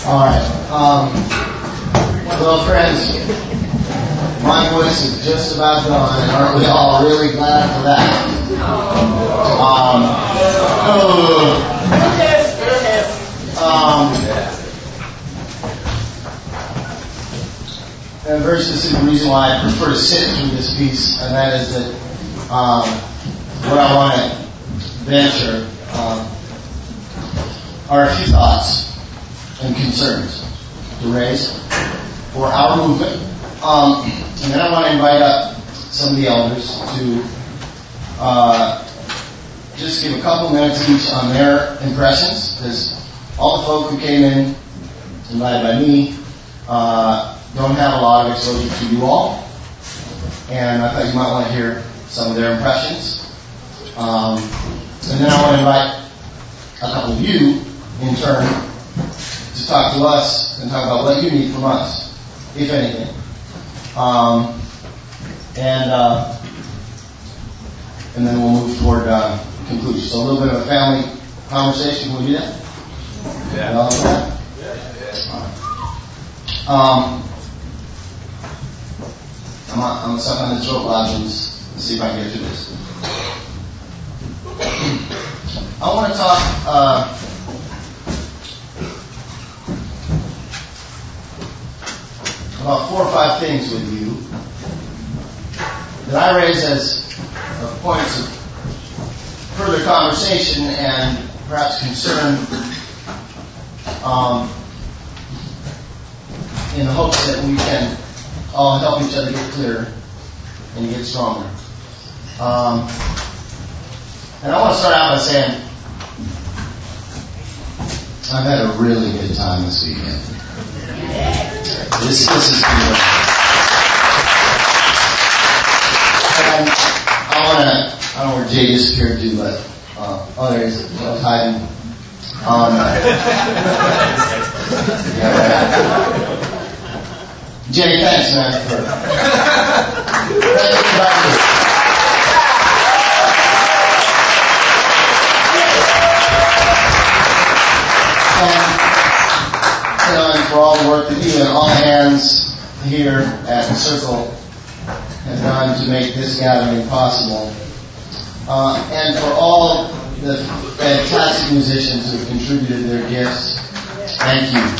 All right. Well, friends, my voice is just about gone, and aren't we all really glad for that? And a very specific reason why I prefer to sit through this piece, and that is that what I want to venture are a few thoughts and concerns to raise for our movement. And then I want to invite up some of the elders to just give a couple minutes each on their impressions, because all the folk who came in, invited by me, don't have a lot of exposure to you all. And I thought you might want to hear some of their impressions. And then I want to invite a couple of you, in turn, to talk to us and talk about what you need from us, if anything. And then we'll move toward conclusion. So a little bit of a family conversation. Can we do that? Yeah. You all do that? Yeah. I'm stuck on the throat lodgings. Let's see if I can get through this. I want to talk about 4 or 5 things with you that I raise as points of further conversation and perhaps concern, in the hopes that we can all help each other get clearer and get stronger. And I want to start out by saying I've had a really good time this weekend. This is good. And I don't know where Jay disappeared to, but there he is. Hiding. Yeah, right. Jay, thanks, man, for and for all the work that you and all hands here at the Circle have done to make this gathering possible. And for all the fantastic musicians who have contributed their gifts, thank you.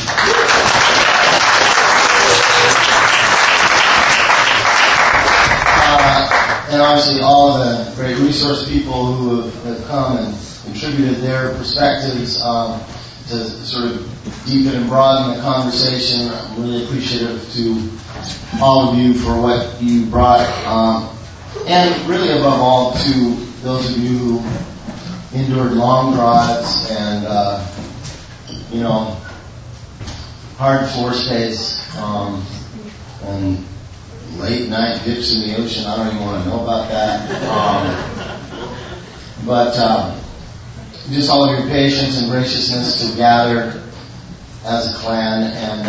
And obviously all the great resource people who have come and contributed their perspectives to sort of deepen and broaden the conversation. I'm really appreciative to all of you for what you brought. And really above all to those of you who endured long drives and, hard floor space, and late night dips in the ocean. I don't even want to know about that. But just all of your patience and graciousness to gather as a clan and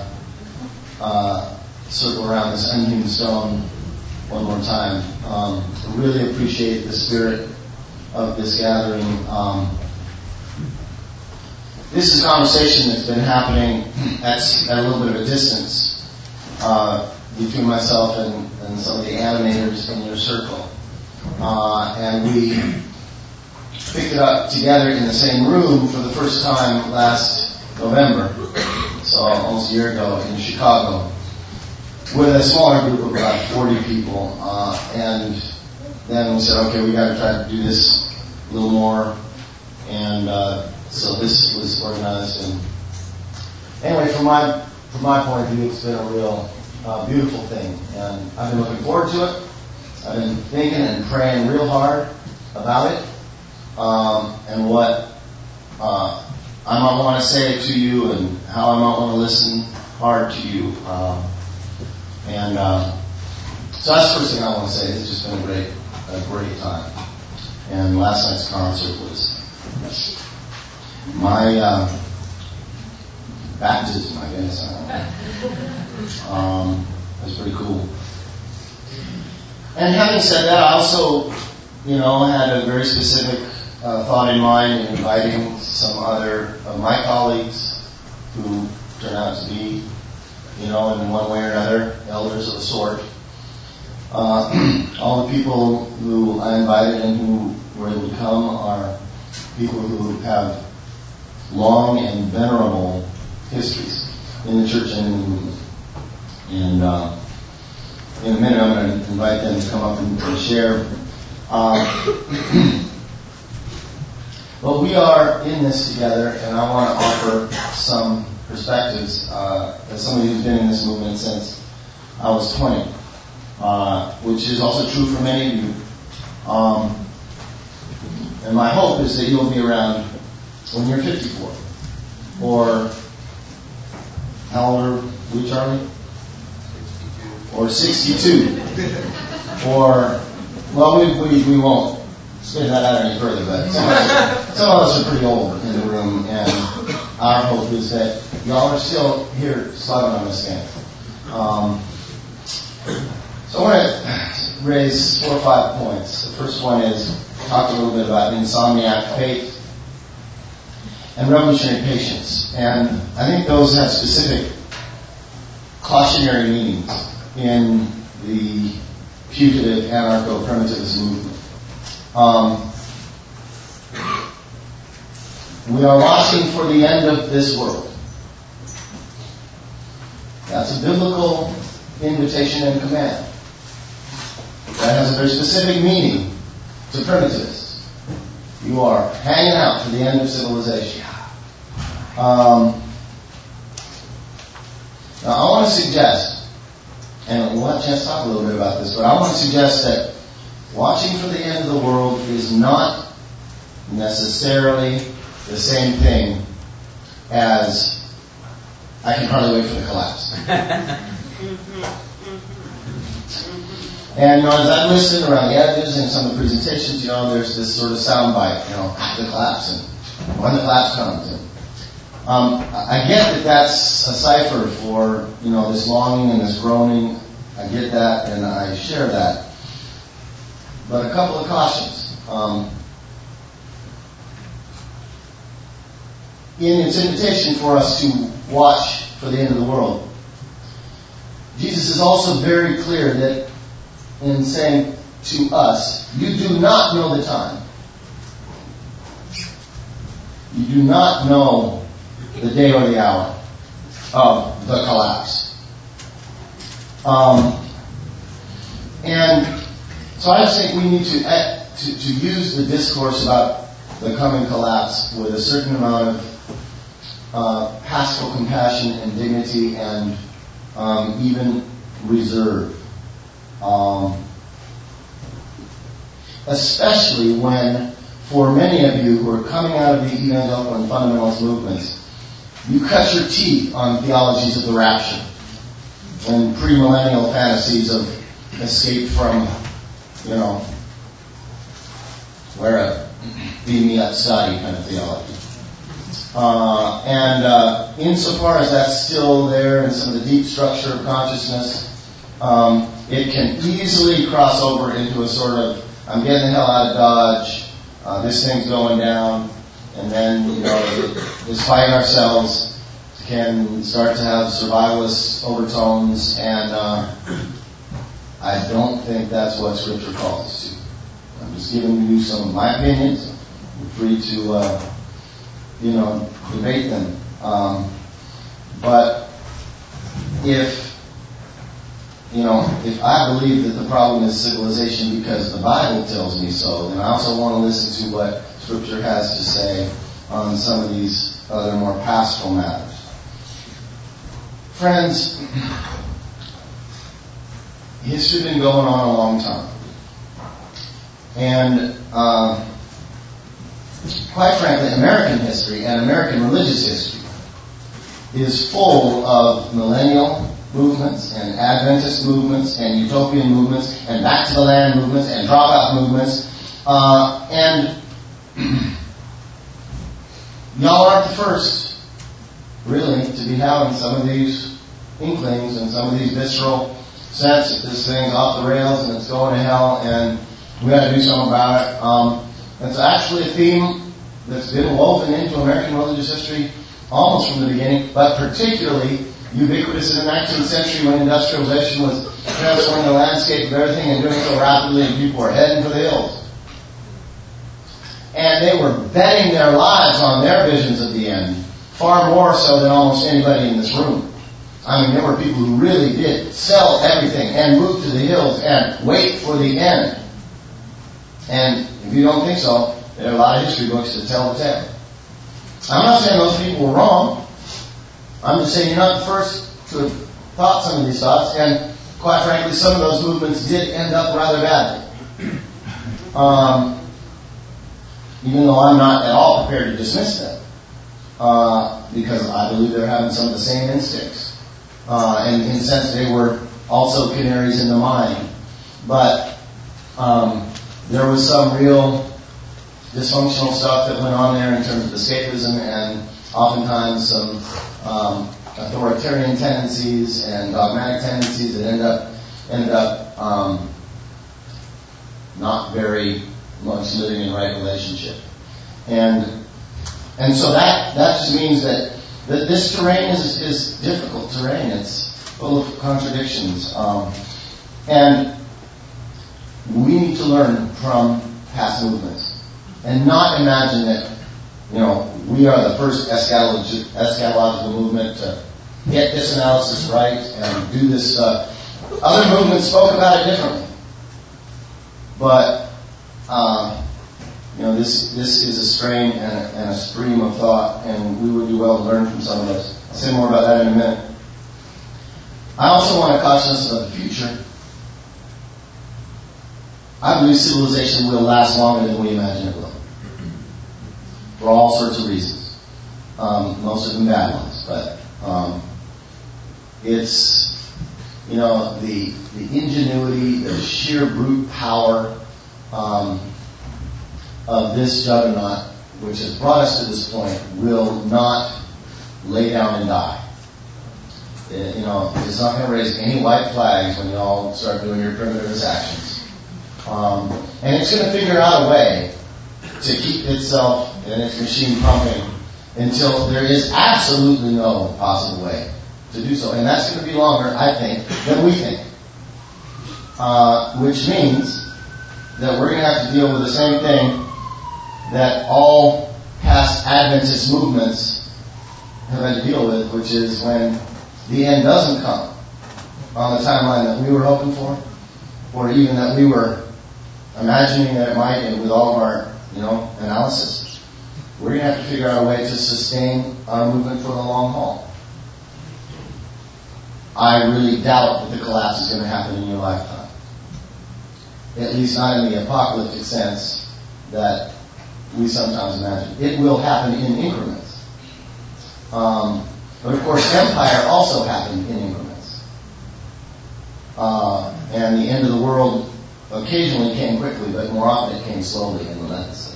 circle around this unhewn stone one more time. I really appreciate the spirit of this gathering. This is a conversation that's been happening at a little bit of a distance between myself and some of the animators in your circle. And we picked it up together in the same room for the first time last November, so almost a year ago in Chicago, with a smaller group of about 40 people. And then we said, okay, we got to try to do this a little more. And so this was organized. And anyway, from my point of view, it's been a real beautiful thing, and I've been looking forward to it. I've been thinking and praying real hard about it, and what I might want to say to you, and how I might want to listen hard to you. So that's the first thing I want to say. It's just been a great time. And last night's concert was my baptism, I guess. It was pretty cool. And having said that, I also, had a very specific thought in mind in inviting some other of my colleagues who turn out to be, in one way or another, elders of a sort. All the people who I invited and who were able to come are people who have long and venerable histories in the church and in the movement. And in a minute, I'm going to invite them to come up and share. But we are in this together, and I want to offer some perspectives as somebody who's been in this movement since I was 20, which is also true for many of you. And my hope is that you'll be around when you're 54. Or, how old are we, Charlie? 62. Or 62. Or, well, we won't spin that out any further, but some of us are pretty old in the room, and our hope is that y'all are still here slugging on this thing. So I want to raise 4 or 5 points. The first one is talk a little bit about insomniac faith and revolutionary patience. And I think those have specific cautionary meanings in the putative anarcho-primitivist movement. We are watching for the end of this world. That's a biblical invitation and command. That has a very specific meaning to primitivists. You are hanging out for the end of civilization. Now I want to suggest, and we'll let Jess talk a little bit about this, but I want to suggest that watching for the end of the world is not necessarily the same thing as I can hardly wait for the collapse. And as I listen around the edges and some of the presentations, there's this sort of soundbite, the collapse and when the collapse comes. And, I get that that's a cipher for, this longing and this groaning. I get that and I share that. But a couple of cautions. In its invitation for us to watch for the end of the world, Jesus is also very clear that in saying to us, you do not know the time. You do not know the day or the hour of the collapse. And so I just think we need to use the discourse about the coming collapse with a certain amount of pastoral compassion and dignity and even reserve. Especially when, for many of you who are coming out of the evangelical and fundamentalist movements, you cut your teeth on theologies of the rapture and premillennial fantasies of escape from, wherever, beam me up, Scotty kind of theology. And insofar as that's still there in some of the deep structure of consciousness, it can easily cross over into a sort of, I'm getting the hell out of Dodge, this thing's going down, and then, this fighting ourselves can start to have survivalist overtones, and I don't think that's what Scripture calls us to. I'm just giving you some of my opinions. You're free to, debate them. But if I believe that the problem is civilization because the Bible tells me so, then I also want to listen to what Scripture has to say on some of these other more pastoral matters. Friends, history's been going on a long time. And quite frankly, American history and American religious history is full of millennial movements and Adventist movements and utopian movements and back to the land movements and dropout movements. And y'all aren't the first, really, to be having some of these inklings and some of these visceral sense that this thing's off the rails and it's going to hell and we got to do something about it. It's actually a theme that's been woven into American religious history almost from the beginning, but particularly ubiquitous in the 19th century when industrialization was transforming the landscape of everything and doing so rapidly, and people were heading for the hills. And they were betting their lives on their visions of the end, far more so than almost anybody in this room. I mean, there were people who really did sell everything and move to the hills and wait for the end. And if you don't think so, there are a lot of history books that tell the tale. I'm not saying those people were wrong. I'm just saying you're not the first to have thought some of these thoughts, and quite frankly, some of those movements did end up rather badly. Even though I'm not at all prepared to dismiss them, because I believe they're having some of the same instincts. And in a sense, they were also canaries in the mine. But there was some real dysfunctional stuff that went on there in terms of escapism, and oftentimes some authoritarian tendencies and dogmatic tendencies that ended up not very much living in right relationship. And so that just means that this terrain is difficult terrain. It's full of contradictions. And we need to learn from past movements and not imagine that, we are the first eschatological movement to get this analysis right and do this stuff. Other movements spoke about it differently. But this is a strain and a stream of thought, and we would do well to learn from some of those. I'll say more about that in a minute. I also want to caution us about the future. I believe civilization will last longer than we imagine it will, for all sorts of reasons. Most of them bad ones, but it's the ingenuity, the sheer brute power of this juggernaut, which has brought us to this point, will not lay down and die. It's not going to raise any white flags when you all start doing your primitivist actions. And it's going to figure out a way to keep itself and its machine pumping until there is absolutely no possible way to do so. And that's going to be longer, I think, than we think. Which means that we're going to have to deal with the same thing that all past Adventist movements have had to deal with, which is when the end doesn't come on the timeline that we were hoping for, or even that we were imagining that it might, and with all of our, analysis. We're going to have to figure out a way to sustain our movement for the long haul. I really doubt that the collapse is going to happen in your lifetime. At least not in the apocalyptic sense that we sometimes imagine. It will happen in increments. But of course, empire also happened in increments. And the end of the world occasionally came quickly, but more often it came slowly and relentlessly.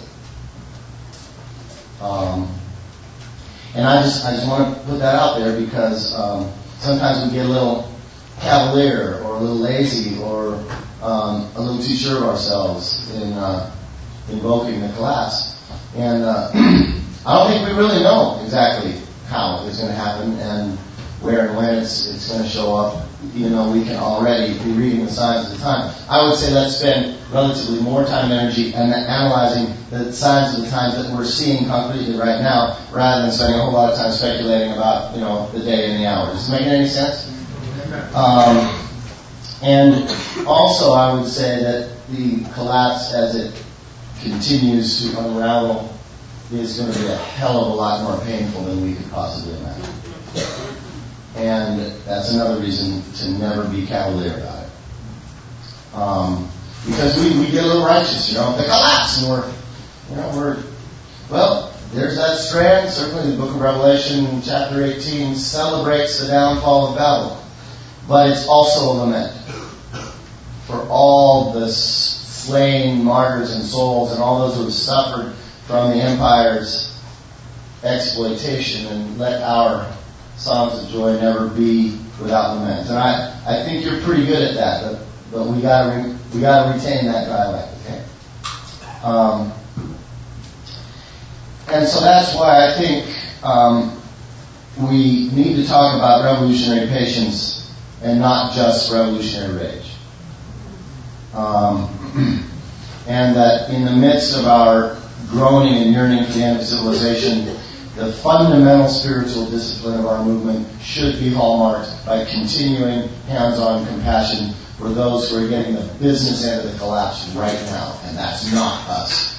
And I just want to put that out there because sometimes we get a little cavalier or a little lazy or a little too sure of ourselves in invoking the collapse. And I don't think we really know exactly how it's going to happen and where and when it's going to show up, even though we can already be reading the signs of the time. I would say let's spend relatively more time and energy analyzing the signs of the times that we're seeing concretely right now, rather than spending a whole lot of time speculating about, the day and the hour. Is this making any sense? And also I would say that the collapse as it continues to unravel is going to be a hell of a lot more painful than we could possibly imagine. And that's another reason to never be cavalier about it. Because we get a little righteous, the collapse, and there's that strand. Certainly the book of Revelation, chapter 18, celebrates the downfall of Babylon. But it's also a lament for all the slain martyrs and souls and all those who have suffered from the empire's exploitation, and let our songs of joy never be without lament. And I think you're pretty good at that, but we gotta retain that dialect, okay? And so that's why I think we need to talk about revolutionary patience and not just revolutionary rage. And that in the midst of our groaning and yearning for the end of civilization, the fundamental spiritual discipline of our movement should be hallmarked by continuing hands-on compassion for those who are getting the business end of the collapse right now, and that's not us.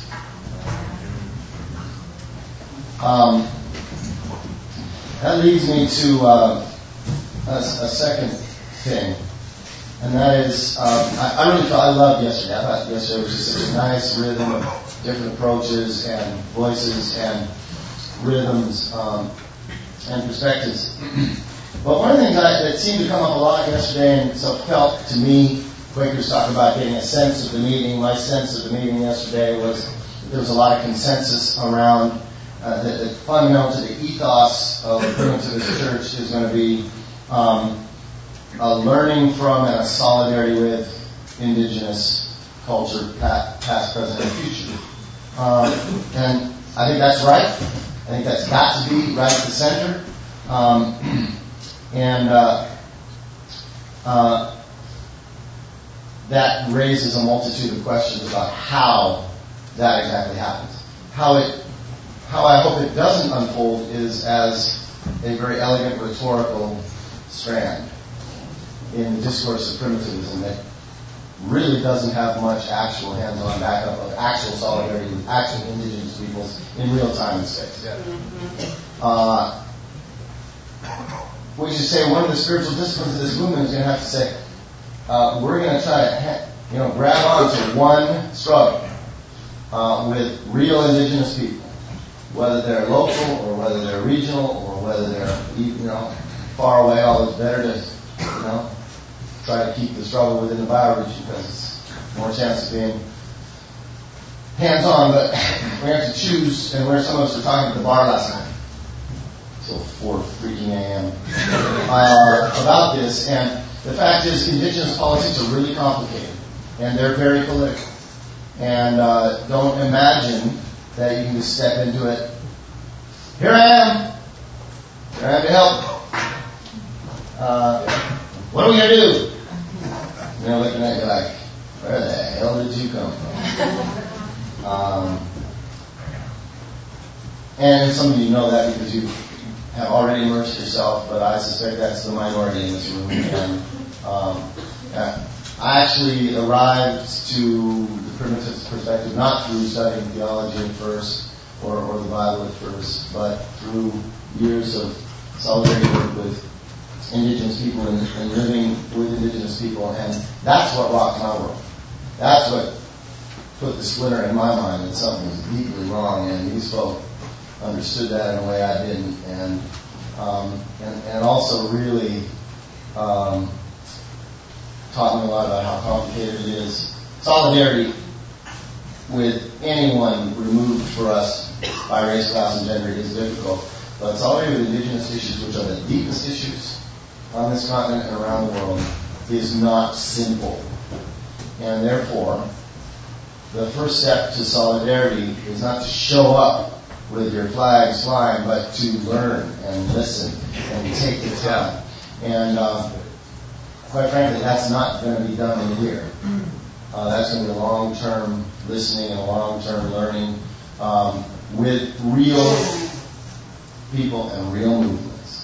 That leads me to a second thing, and that is, I loved yesterday. I thought yesterday was just such a nice rhythm of different approaches and voices and rhythms and perspectives. But one of the things that seemed to come up a lot yesterday, and so felt to me, Quakers talk about getting a sense of the meeting. My sense of the meeting yesterday was that there was a lot of consensus around that fundamental to the ethos of the Primitivist Church is going to be a learning from and a solidarity with indigenous culture, past, present, and future. And I think that's right. I think that's got to be right at the center. That raises a multitude of questions about how that exactly happens. How I hope it doesn't unfold is as a very elegant rhetorical strand in the discourse of primitivism that really doesn't have much actual hands-on backup of actual solidarity with actual indigenous peoples in real time and space. Yeah. We should say one of the spiritual disciplines of this movement is going to have to say, we're going to try to grab onto one struggle with real indigenous people, whether they're local or whether they're regional or whether they're far away. Always better to try to keep the struggle within the bioregion because it's more chance of being hands-on. But we have to choose, and where some of us were talking at the bar last night till 4 freaking a.m. About this, and the fact is indigenous politics are really complicated and they're very political, and don't imagine that you can just step into it. Here I am to help. What are we going to do? And they're looking at you like, where the hell did you come from? And some of you know that because you have already immersed yourself, but I suspect that's the minority in this room. And I actually arrived to the primitive perspective not through studying theology at first or the Bible at first, but through years of solidarity work with indigenous people and living with indigenous people, and that's what rocked my world. That's what put the splinter in my mind that something was deeply wrong, and these folk understood that in a way I didn't, and also really taught me a lot about how complicated it is. Solidarity with anyone removed for us by race, class, and gender is difficult, but solidarity with indigenous issues, which are the deepest issues on this continent and around the world, is not simple. And therefore, the first step to solidarity is not to show up with your flags flying, but to learn and listen and take the time. And quite frankly, that's not going to be done in a year. That's going to be a long-term listening and a long-term learning with real people and real movements.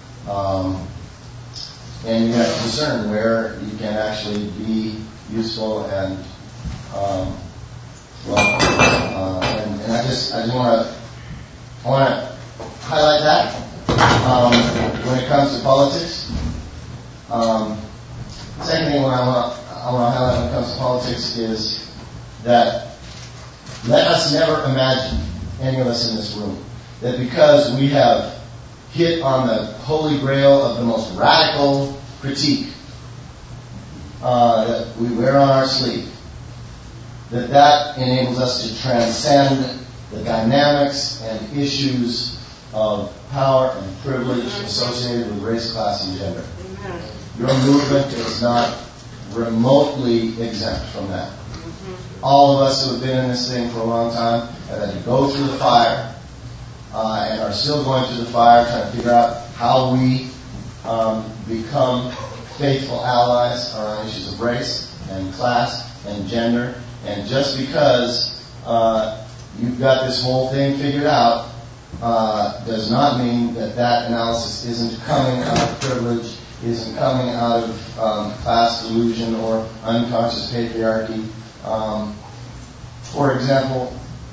And you have to discern where you can actually be useful and and I just want to highlight that when it comes to politics. Second thing I want to highlight when it comes to politics is that let us never imagine, any of us in this room, that because we have hit on the holy grail of the most radical critique that we wear on our sleeve, that enables us to transcend the dynamics and issues of power and privilege associated with race, class, and gender. Your movement is not remotely exempt from that. All of us who have been in this thing for a long time have had to go through the fire and are still going through the fire, trying to figure out how we become faithful allies around issues of race and class and gender. And just because you've got this whole thing figured out does not mean that that analysis isn't coming out of privilege, isn't coming out of class delusion or unconscious patriarchy. For example,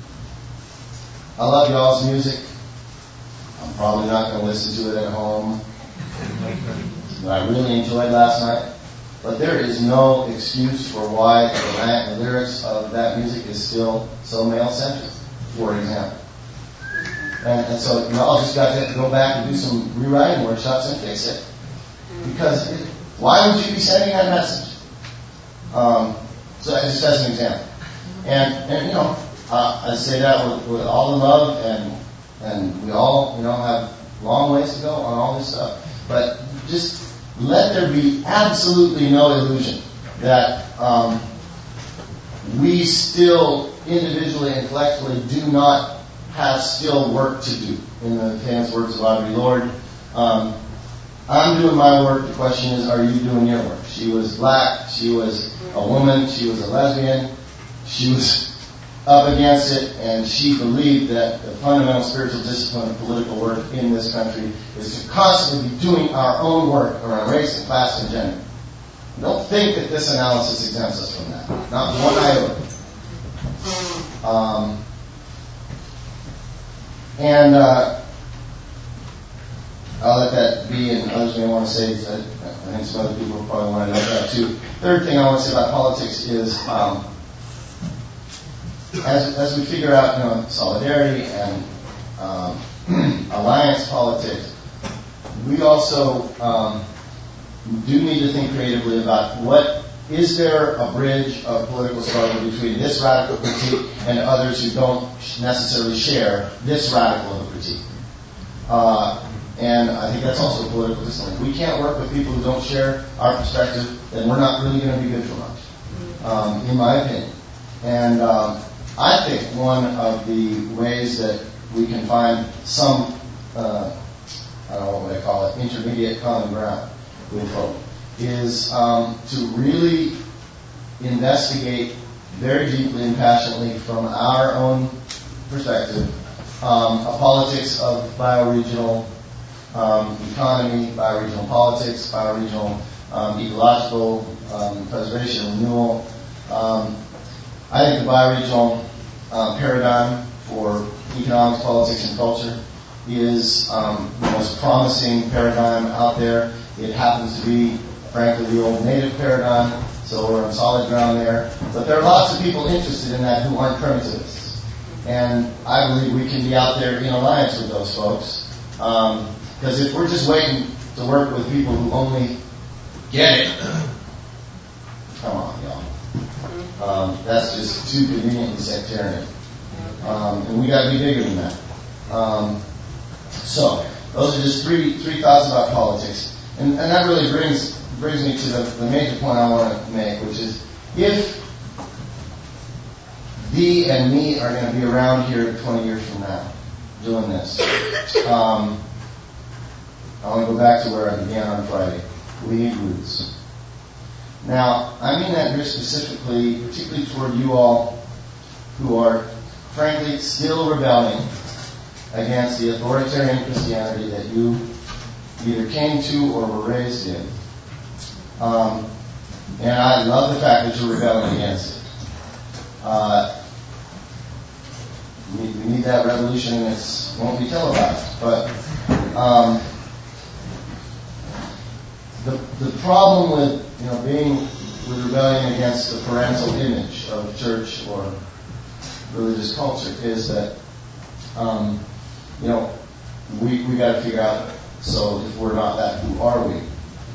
I love y'all's music. I'm probably not going to listen to it at home. But I really enjoyed last night. But there is no excuse for why the lyrics of that music is still so male-centric, for example. And so y'all just got to go back and do some rewriting workshops and fix it. Because why would you be sending that message? So just as an example. And I say that with all the love, and we all, have long ways to go on all this stuff. But just let there be absolutely no illusion that we still individually and collectively do not have still work to do. In the famous words of Audre Lorde, I'm doing my work. The question is, are you doing your work? She was black. She was a woman. She was a lesbian. She was up against it, and she believed that the fundamental spiritual discipline of political work in this country is to constantly be doing our own work around race and class and gender. Don't think that this analysis exempts us from that. Not one iota. I'll let that be, and others may want to say, I think some other people probably want to know that too. Third thing I want to say about politics is, as we figure out, solidarity and alliance politics, we also do need to think creatively about is there a bridge of political struggle between this radical critique and others who don't necessarily share this radical of a critique. And I think that's also a political discipline. If we can't work with people who don't share our perspective, then we're not really going to be good for much, in my opinion. And I think one of the ways that we can find some, I don't know what I call it, intermediate common ground with folk, is to really investigate very deeply and passionately from our own perspective a politics of bioregional economy, bioregional politics, bioregional ecological preservation and renewal. I think the bioregional paradigm for economics, politics, and culture is the most promising paradigm out there. It happens to be, frankly, the old native paradigm, so we're on solid ground there. But there are lots of people interested in that who aren't primitivists. And I believe we can be out there in alliance with those folks. Because if we're just waiting to work with people who only get it, come on, y'all. That's just too conveniently sectarian. And we got to be bigger than that. So those are just three thoughts about politics. And that really brings me to the major point I want to make, which is if Dee and me are going to be around here 20 years from now doing this, I want to go back to where I began on Friday. We need roots. Now, I mean that here specifically, particularly toward you all who are, frankly, still rebelling against the authoritarian Christianity that you either came to or were raised in. And I love the fact that you're rebelling against it. We need that revolution, and it won't be televised. But the problem with being with rebellion against the parental image of church or religious culture is that we got to figure out. So if we're not that, who are we?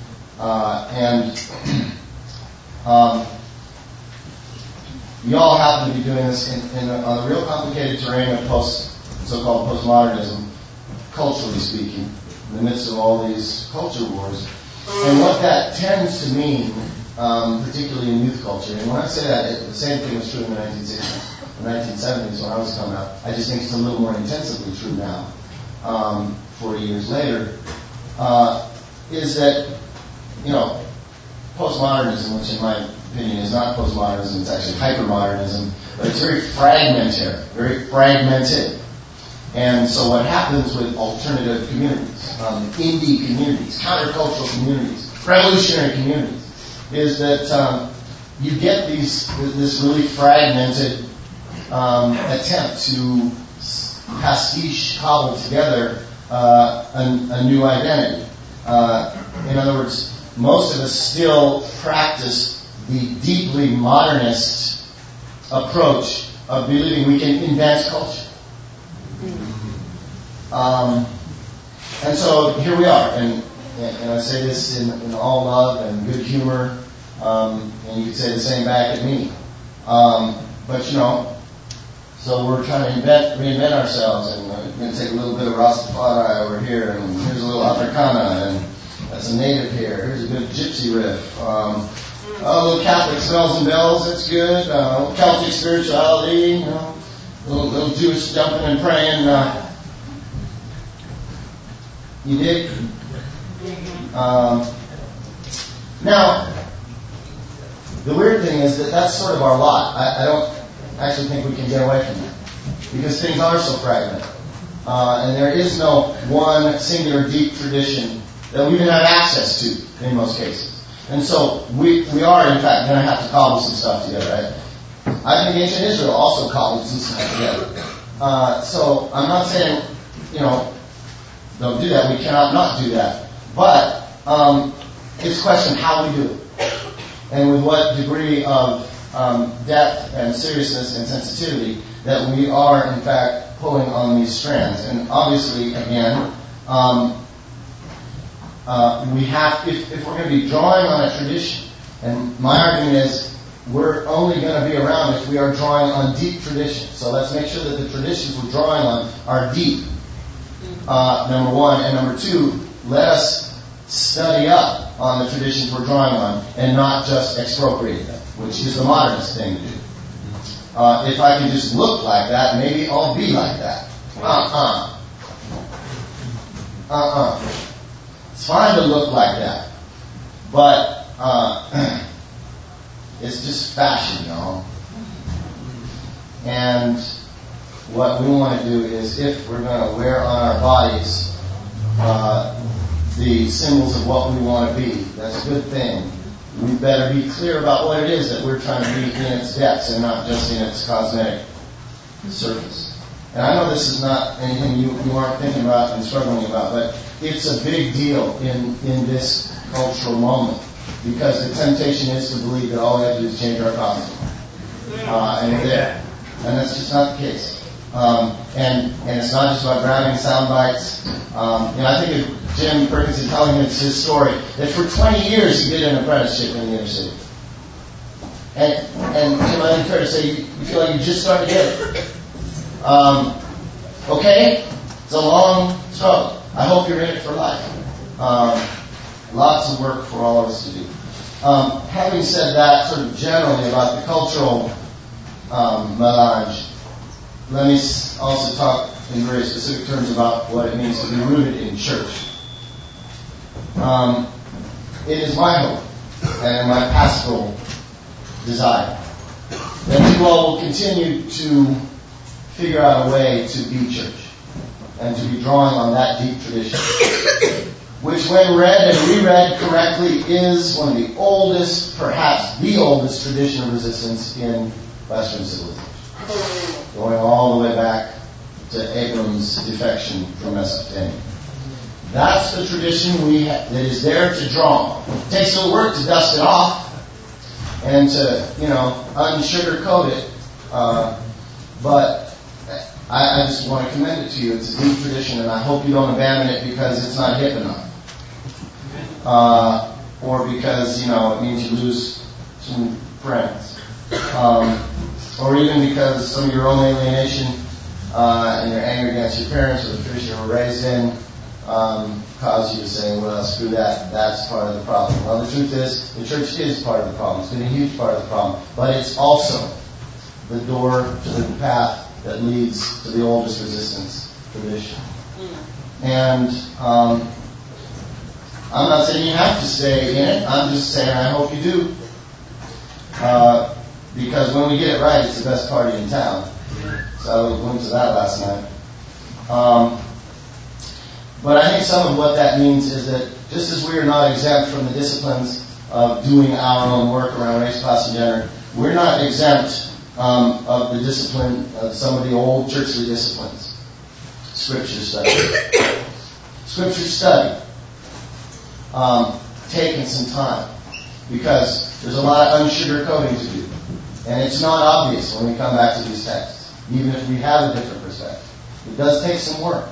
Y'all happen to be doing this on a real complicated terrain of so-called postmodernism, culturally speaking, in the midst of all these culture wars. And what that tends to mean, particularly in youth culture. And when I say that, the same thing was true in the 1960s, the 1970s when I was coming up. I just think it's a little more intensively true now, 40 years later, is that, postmodernism, which in my opinion is not postmodernism, it's actually hypermodernism, but it's very fragmented. And so what happens with alternative communities, indie communities, countercultural communities, revolutionary communities, is that you get this really fragmented attempt to pastiche, cobble together a new identity. In other words, most of us still practice the deeply modernist approach of believing we can invent culture. And so here we are, and I say this in all love and good humor, and you could say the same back at me. But so we're trying to reinvent ourselves, and we're going to take a little bit of Rastafari over here, and here's a little Africana, and that's a native here. Here's a good gypsy riff. A little Catholic smells and bells, that's good. Celtic spirituality, little Jewish jumping and praying. You dig? Now, the weird thing is that that's sort of our lot. I don't actually think we can get away from that, because things are so fragmented. And there is no one singular deep tradition that we even have access to in most cases. And so we are, in fact, going to have to cobble some stuff together, right? I think ancient Israel also cobbled some stuff together. So I'm not saying, don't do that. We cannot not do that. But it's a question of how we do it, and with what degree of depth and seriousness and sensitivity that we are, in fact, pulling on these strands. And obviously, again, we have, if we're going to be drawing on a tradition, and my argument is we're only going to be around if we are drawing on deep traditions. So let's make sure that the traditions we're drawing on are deep, number one. And number two, let us study up on the traditions we're drawing on and not just expropriate them, which is the modernist thing to do. If I can just look like that, maybe I'll be like that. It's fine to look like that, but it's just fashion, y'all. And what we want to do is, if we're going to wear on our bodies the symbols of what we want to be, that's a good thing. We better be clear about what it is that we're trying to be in its depths and not just in its cosmetic surface. And I know this is not anything you aren't thinking about and struggling about, but it's a big deal in this cultural moment, because the temptation is to believe that all we have to do is change our costume. And we're there. And that's just not the case. And it's not just about grabbing sound bites. I think of Jim Perkins telling his story that for 20 years he did an apprenticeship in the inner city. And Jim, I think fair to say you feel like you just started to get it. Okay? It's a long struggle. I hope you're in it for life. Lots of work for all of us to do. Having said that, sort of generally about the cultural melange, let me also talk in very specific terms about what it means to be rooted in church. It is my hope and my pastoral desire that you all will continue to figure out a way to be church and to be drawing on that deep tradition, which when read and reread correctly is one of the oldest, perhaps the oldest tradition of resistance in Western civilization, going all the way back to Abram's defection from Mesopotamia. That's the tradition that is there to draw on. It takes a little work to dust it off and to, unsugarcoat it. But I just want to commend it to you. It's a deep tradition, and I hope you don't abandon it because it's not hip enough. Or because, it means you lose some friends. Or even because some of your own alienation and your anger against your parents or the tradition you were raised in, cause you to say, well, screw that, that's part of the problem. Well, the truth is, the church is part of the problem. It's been a huge part of the problem. But it's also the door to the path that leads to the oldest resistance tradition. And I'm not saying you have to stay in it. I'm just saying I hope you do. Because when we get it right, it's the best party in town. So I went to that last night. But I think some of what that means is that just as we are not exempt from the disciplines of doing our own work around race, class, and gender, we're not exempt of the discipline of some of the old churchly disciplines. Scripture study. Scripture study. Taking some time. Because there's a lot of unsugarcoating to do. And it's not obvious when we come back to these texts, even if we have a different perspective. It does take some work.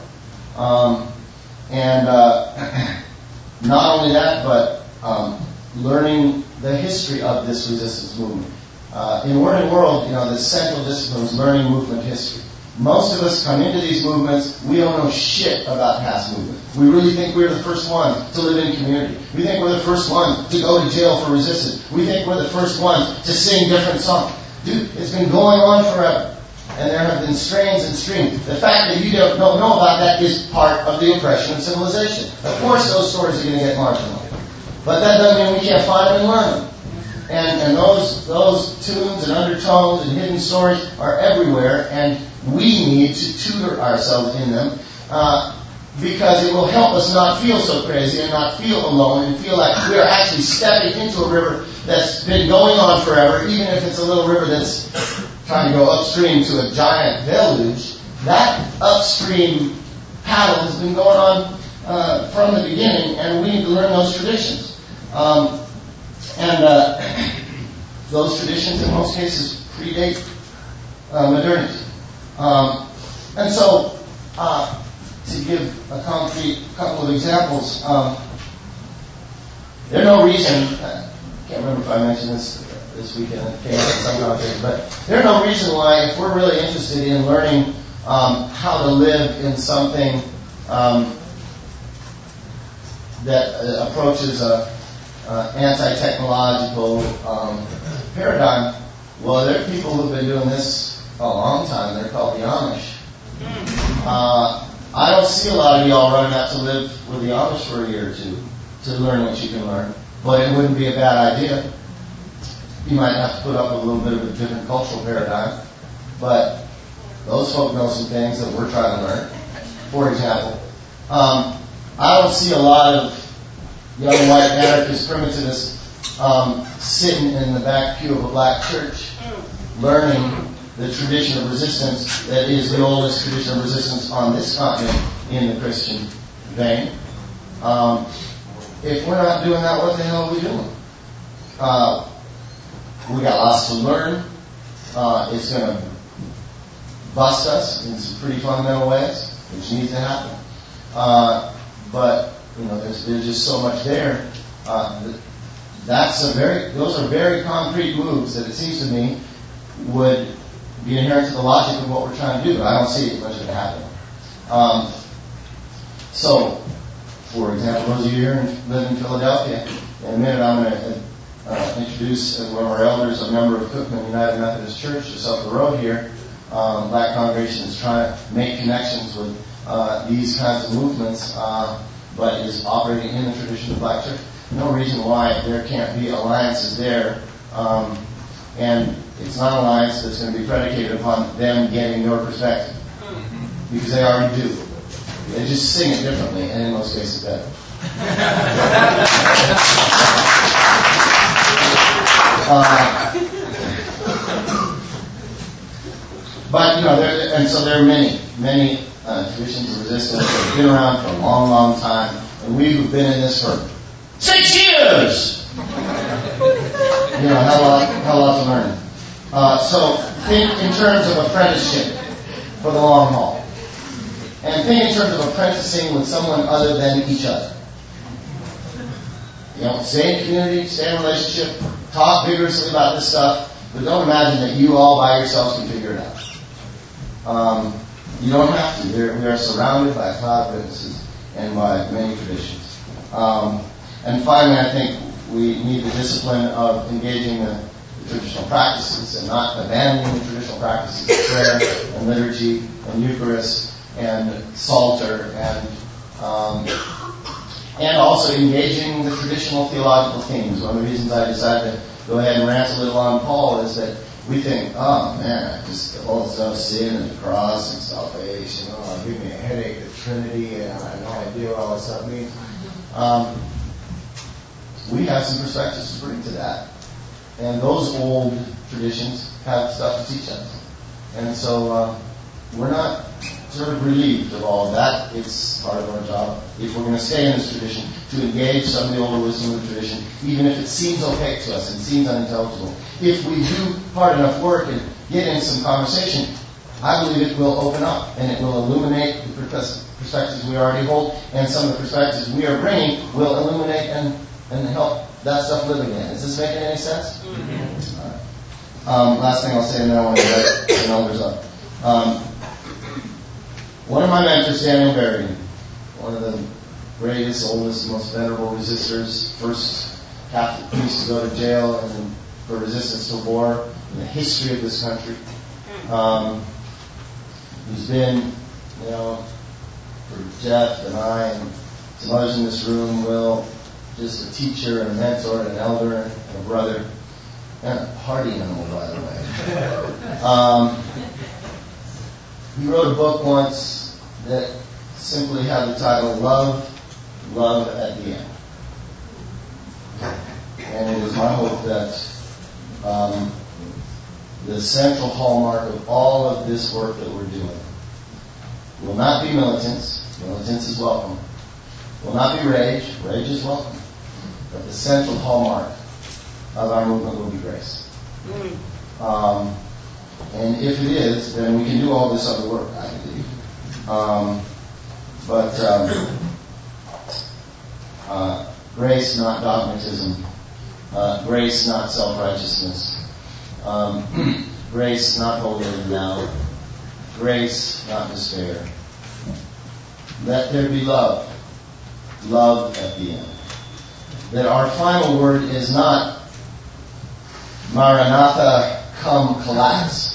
And not only that, but learning the history of this resistance movement. In Word and World, the central discipline is learning movement history. Most of us come into these movements, we don't know shit about past movements. We really think we're the first one to live in community. We think we're the first one to go to jail for resistance. We think we're the first ones to sing different songs. Dude, it's been going on forever. And there have been strains and streams. The fact that you don't know about that is part of the oppression of civilization. Of course those stories are going to get marginalized. But that doesn't mean we can't find them and learn them. And those tunes and undertones and hidden stories are everywhere, and we need to tutor ourselves in them because it will help us not feel so crazy and not feel alone and feel like we're actually stepping into a river that's been going on forever, even if it's a little river that's trying to go upstream to a giant deluge. That upstream paddle has been going on from the beginning, and we need to learn those traditions. Those traditions, in most cases, predate modernity. And so, to give a concrete couple of examples, there's no reason, I can't remember if I mentioned this weekend at some conference, but there's no reason why, if we're really interested in learning how to live in something that approaches a anti-technological paradigm, well, there are people who've been doing this a long time. They're called the Amish. I don't see a lot of y'all running out to live with the Amish for a year or two to learn what you can learn, but it wouldn't be a bad idea. You might have to put up with a little bit of a different cultural paradigm, but those folk know some things that we're trying to learn. For example, I don't see a lot of young white anarchist primitivists sitting in the back pew of a black church learning the tradition of resistance that is the oldest tradition of resistance on this continent in the Christian vein. If we're not doing that, what the hell are we doing? We got lots to learn. It's going to bust us in some pretty fundamental ways, which needs to happen. But there's just so much there. Those are very concrete moves that it seems to me would be inherent to the logic of what we're trying to do. But I don't see much of it happening. So, for example, those of you here who live in Philadelphia, in a minute I'm going to introduce one of our elders, a member of Cookman United Methodist Church, just up the road here. Black congregation is trying to make connections with these kinds of movements, but is operating in the tradition of black church. No reason why there can't be alliances there, and it's not an alliance that's going to be predicated upon them getting your perspective, because they already do. They just sing it differently, and in most cases better. But there are many traditions of resistance that have been around for a long, long time, and we who've been in this for 6 years, have a lot to learn. So think in terms of apprenticeship for the long haul, and think in terms of apprenticing with someone other than each other. Stay in community, stay in relationship, talk vigorously about this stuff, but don't imagine that you all by yourselves can figure it out. You don't have to. We are surrounded by a cloud of witnesses. and by many traditions. And finally, I think we need the discipline of engaging the traditional practices and not abandoning the traditional practices of prayer and liturgy and Eucharist and Psalter and also engaging the traditional theological themes. One of the reasons I decided to go ahead and rant a little on Paul is that we think, oh man, just all this stuff, sin and the cross and salvation, give me a headache, the Trinity, and I have no idea what all this stuff means. We have some perspectives to bring to that. And those old traditions have stuff to teach us. And so we're not sort of relieved of all of that. It's part of our job, if we're going to stay in this tradition, to engage some of the older wisdom of the tradition, even if it seems opaque to us and seems unintelligible. If we do hard enough work and get in some conversation, I believe it will open up and it will illuminate the perspectives we already hold, and some of the perspectives we are bringing will illuminate and help that stuff live again. Is this making any sense? Mm-hmm. All right. Last thing I'll say, and then I want to let the elders up. One of my mentors, Daniel Berry, one of the greatest, oldest, most venerable resistors, first Catholic priest to go to jail and for resistance to war in the history of this country. He's been, for Jeff and I and some others in this room, Will, just a teacher and a mentor and an elder and a brother and a party animal, by the way. He wrote a book once that simply had the title Love at the End. And it is my hope that the central hallmark of all of this work that we're doing will not be militance. Militance is welcome. Will not be rage. Rage is welcome. But the central hallmark of our movement will be grace. And if it is, then we can do all this other work, I believe. Grace, not dogmatism. Grace, not self-righteousness. Grace, not holier than thou. Grace, not despair. Let there be love. Love at the end. That our final word is not Maranatha, come collapse.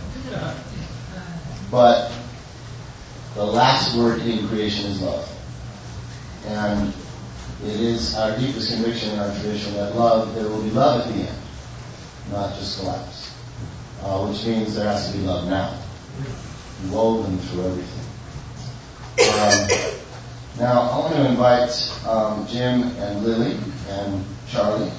But the last word in creation is love. And it is our deepest conviction in our tradition that there will be love at the end, not just collapse. Which means there has to be love now. Woven through everything. Now, I want to invite Jim and Lily and Charlie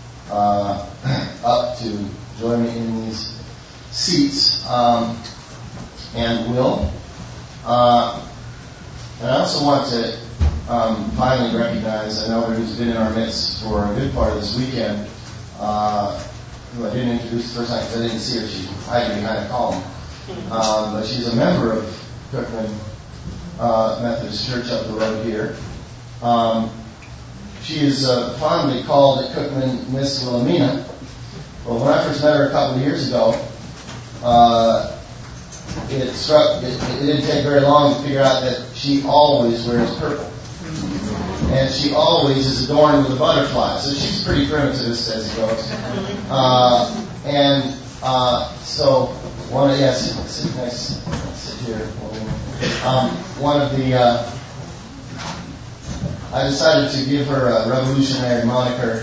up to join me in these seats. And Will. And I also want to finally recognize an elder who's been in our midst for a good part of this weekend, who I didn't introduce the first time because I didn't see her. She's hiding behind a column. But she's a member of Cookman Methodist Church up the road here. She is fondly called at Cookman Miss Wilhelmina. Well, when I first met her a couple of years ago, it didn't take very long to figure out that she always wears purple. And she always is adorned with a butterfly. So she's pretty primitivist as it goes. So one of sit nice, sit here. One of the I decided to give her a revolutionary moniker,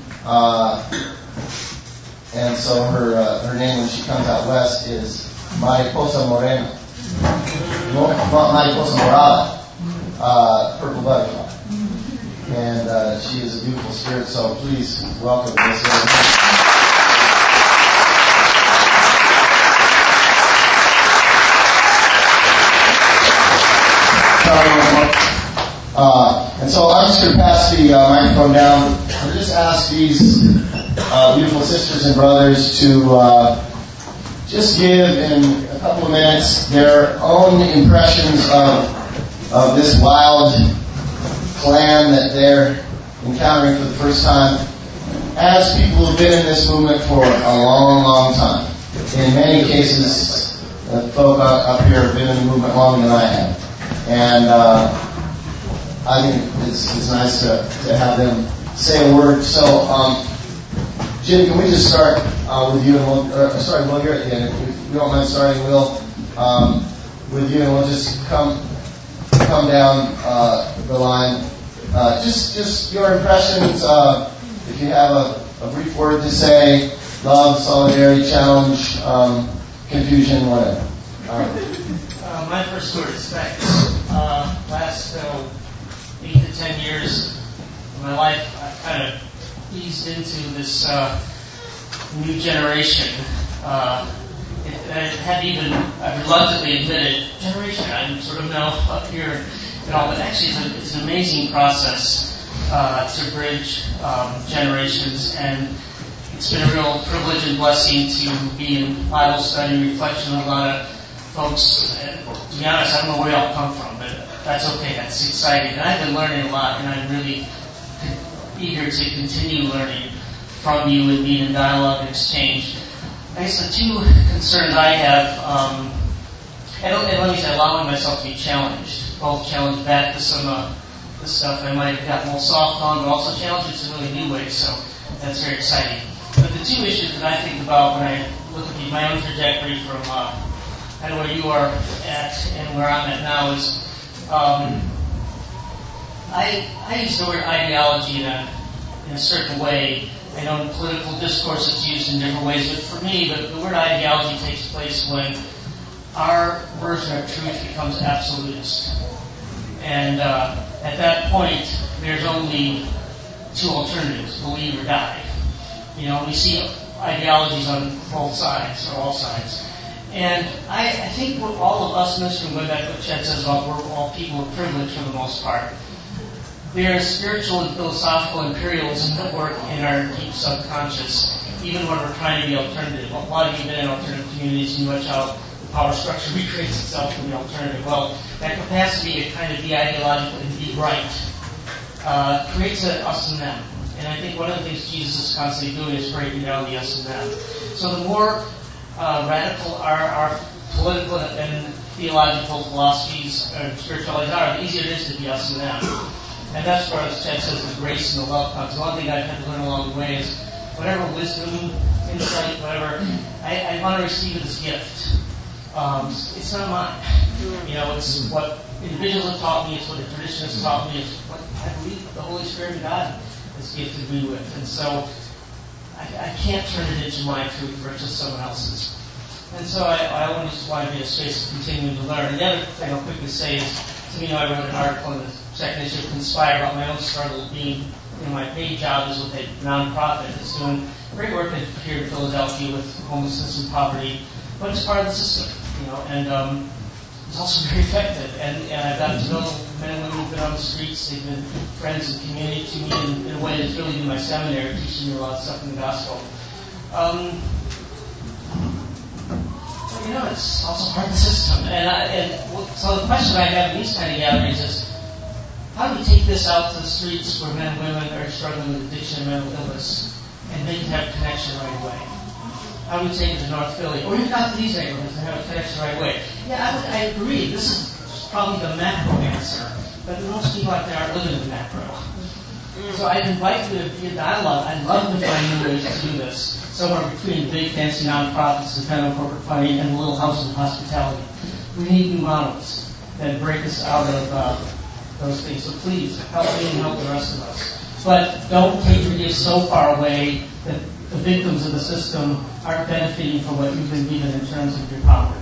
and so her name when she comes out west is Mariposa Morena, Mariposa Morada, purple butterfly. And she is a beautiful spirit, so please welcome Miss and so I'm just going to pass the microphone down. I'll just ask these beautiful sisters and brothers to just give in a couple of minutes their own impressions of this wild plan that they're encountering for the first time as people who've been in this movement for a long, long time. In many cases, the folk up here have been in the movement longer than I have. And I think it's nice to have them say a word. So, Jim, can we just start with you? And Will, you're at the end. If you don't mind starting, Will, with you, and we'll just come down the line. Just your impressions. If you have a brief word to say, love, solidarity, challenge, confusion, whatever. My first word is thanks. Last 8 to 10 years of my life, I've kind of eased into this new generation. I reluctantly admitted, generation, I'm sort of now up here and all, but actually it's an amazing process to bridge generations, and it's been a real privilege and blessing to be in Bible study and reflection with a lot of folks. And to be honest, I don't know where y'all come from, but that's okay. That's exciting. And I've been learning a lot, and I'm really eager to continue learning from you and being in dialogue and exchange. I guess the two concerns I have, and let me say, allowing myself to be challenged, both challenged back to some the stuff I might have gotten a little soft on, but also challenged in really new ways, so that's very exciting. But the two issues that I think about when I look at my own trajectory from kind of where you are at and where I'm at now is I use the word ideology in a certain way. I know in political discourse it's used in different ways, but for me, the word ideology takes place when our version of truth becomes absolutist. And at that point, there's only two alternatives, believe or die. You know, we see ideologies on both sides, or all sides. And I think we're all of us in this room, going back to what Chet says about we're all people of privilege for the most part. There's spiritual and philosophical imperialism at work in our deep subconscious, even when we're trying to be alternative. A lot of you have been in alternative communities, and you watch how the power structure recreates itself in the alternative. Well, that capacity to kind of be ideological and be right creates an us and them. And I think one of the things Jesus is constantly doing is breaking down the us and them. So the more radical our political and theological philosophies and spiritualities are, the easier it is to be us and them. And that's where, as Chad says, the grace and the love comes. One thing I've had to learn along the way is whatever wisdom, insight, whatever, I want to receive it as gift. It's not mine. You know, it's what individuals have taught me, it's what the tradition has taught me, it's what I believe the Holy Spirit of God has gifted me with. And so I can't turn it into my truth versus someone else's. And so I always just want to be a space of continuing to learn. And the other thing I'll quickly say is, to me, I wrote an article in the second issue of Conspire about my own struggle being, my paid job is with a nonprofit that's doing great work here in Philadelphia with homelessness and poverty, but it's part of the system, and it's also very effective. And I've gotten to know men and women who've been on the streets. They've been friends and community to me in a way that's really been my seminary, teaching me a lot of stuff in the gospel. It's also part of the system. So the question I have in these kind of gatherings is, how do we take this out to the streets where men and women are struggling with addiction and mental illness, and they can have a connection right away? How do we take it to North Philly, or even out to these neighborhoods and have a connection right away? Yeah, I agree. This is probably the macro answer, but most people out there aren't living in the macro. So I'd invite you to be a dialogue. I'd love to find new ways to do this, somewhere between big, fancy nonprofits, dependent on corporate funding, and the little houses of hospitality. We need new models that break us out of those things. So please, help me and help the rest of us. But don't take your gifts so far away that the victims of the system aren't benefiting from what you've been given in terms of your poverty.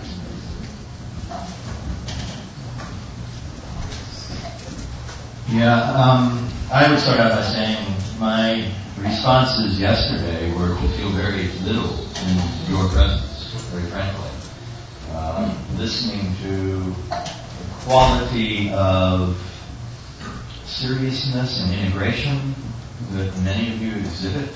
Yeah, I would start out by saying my responses yesterday were to feel very little in your presence, very frankly. Listening to the quality of seriousness and integration that many of you exhibit,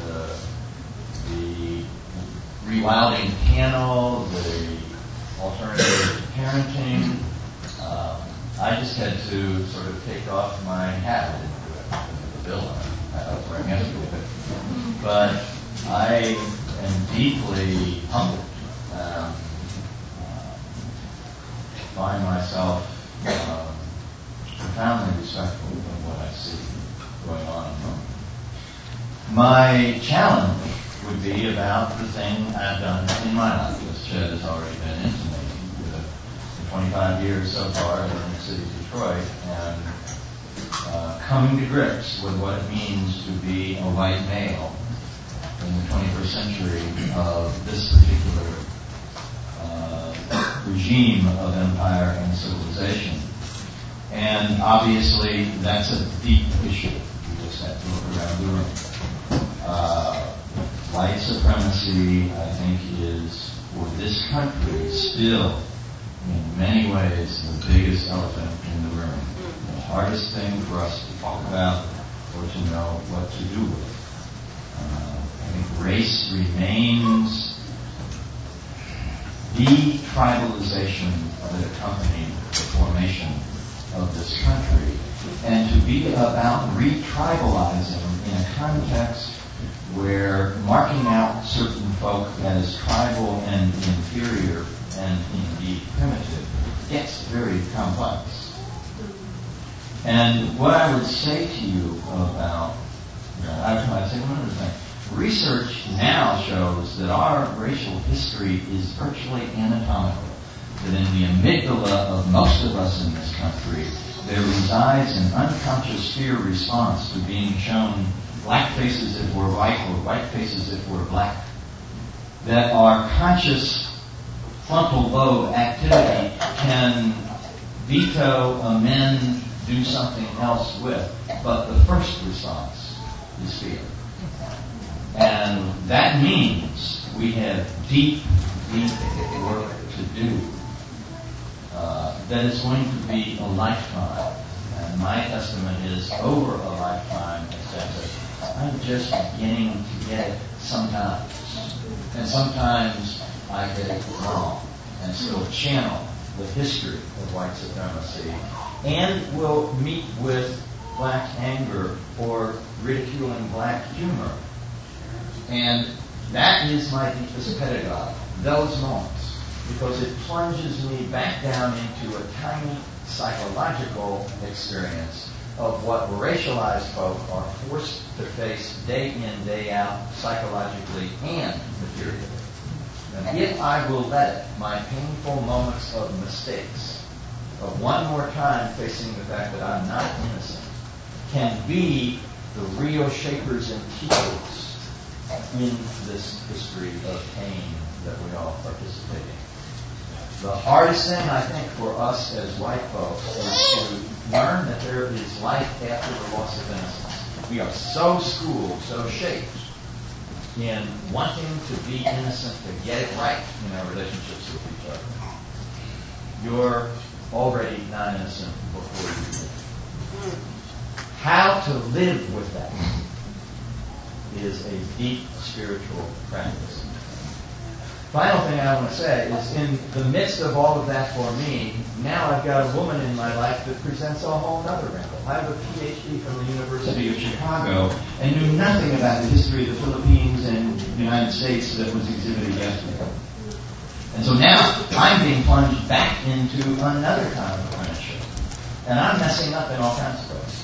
the rewilding panel, the alternative parenting. I just had to sort of take off my hat into the bill I was wearing yesterday. But I am deeply humbled. Find myself profoundly respectful of what I see going on in Rome. My challenge would be about the thing I've done in my life, as Chet has already been intimating, with 25 years so far in the city of Detroit, and coming to grips with what it means to be a white male in the 21st century of this particular regime of empire and civilization. And obviously, that's a deep issue. You just have to look around the room. White supremacy, I think, is, for this country, still, in many ways, the biggest elephant in the room. The hardest thing for us to talk about or to know what to do with. I think race remains the tribalization that accompanied the formation of this country, and to be about re-tribalizing in a context where marking out certain folk as tribal and inferior and indeed primitive gets very complex. And what I would say to you about, I'd say one other thing. Research now shows that our racial history is virtually anatomical. That in the amygdala of most of us in this country, there resides an unconscious fear response to being shown black faces if we're white or white faces if we're black. That our conscious frontal lobe activity can veto, amend, do something else with, but the first response is fear. And that means we have deep, deep work to do. That is going to be a lifetime. And my estimate is over a lifetime, etc. I'm just beginning to get it sometimes. And sometimes I get it wrong and still channel the history of white supremacy and will meet with black anger or ridiculing black humor. And that is my deepest pedagogue, those moments, because it plunges me back down into a tiny psychological experience of what racialized folk are forced to face day in, day out, psychologically and materially. And if I will let it, my painful moments of mistakes, of one more time facing the fact that I'm not innocent, can be the real shapers and teachers in this history of pain that we all participate in. The hardest thing, I think, for us as white folks is to learn that there is life after the loss of innocence. We are so schooled, so shaped in wanting to be innocent, to get it right in our relationships with each other. You're already not innocent before you do. How to live with that is a deep spiritual practice. Final thing I want to say is, in the midst of all of that for me, now I've got a woman in my life that presents a whole other wrinkle. I have a PhD from the University of Chicago and knew nothing about the history of the Philippines and the United States that was exhibited yesterday. And so now I'm being plunged back into another kind of apprenticeship. And I'm messing up in all kinds of ways.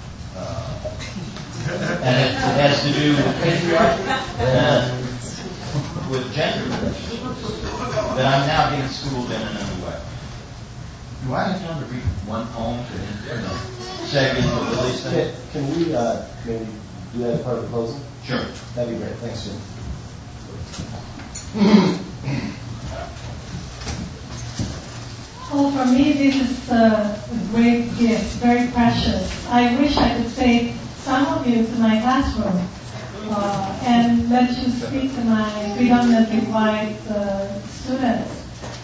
And it has to do with patriarchy and with gender relationships that I'm now being schooled in a new way. Do I have time to read one poem to segue into Lily's thing? Can we maybe do that as part of the closing? Sure. That'd be great. Thanks, Jim. Well, for me, this is a great gift, very precious. I wish I could take some of you to my classroom and let you speak to my predominantly white students.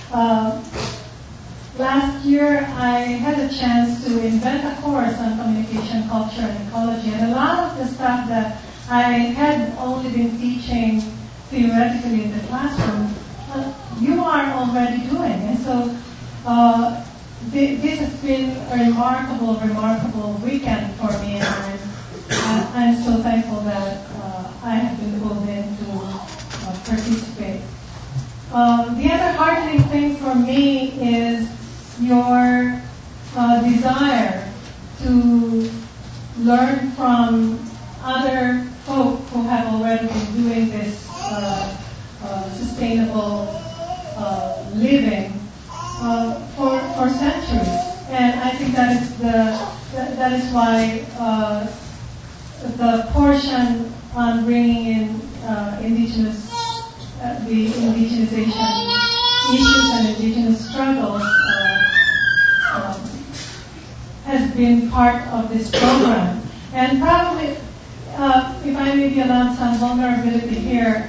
Last year, I had a chance to invent a course on communication, culture, and ecology, and a lot of the stuff that I had only been teaching theoretically in the classroom, you are already doing. And so this has been a remarkable weekend for me, and I'm so thankful that I have been pulled in to participate. The other heartening thing for me is your desire to learn from other folk who have already been doing this sustainable living for centuries. And I think that is why the portion on bringing in the indigenization issues and indigenous struggles has been part of this program. And probably, if I may be allowed some vulnerability here,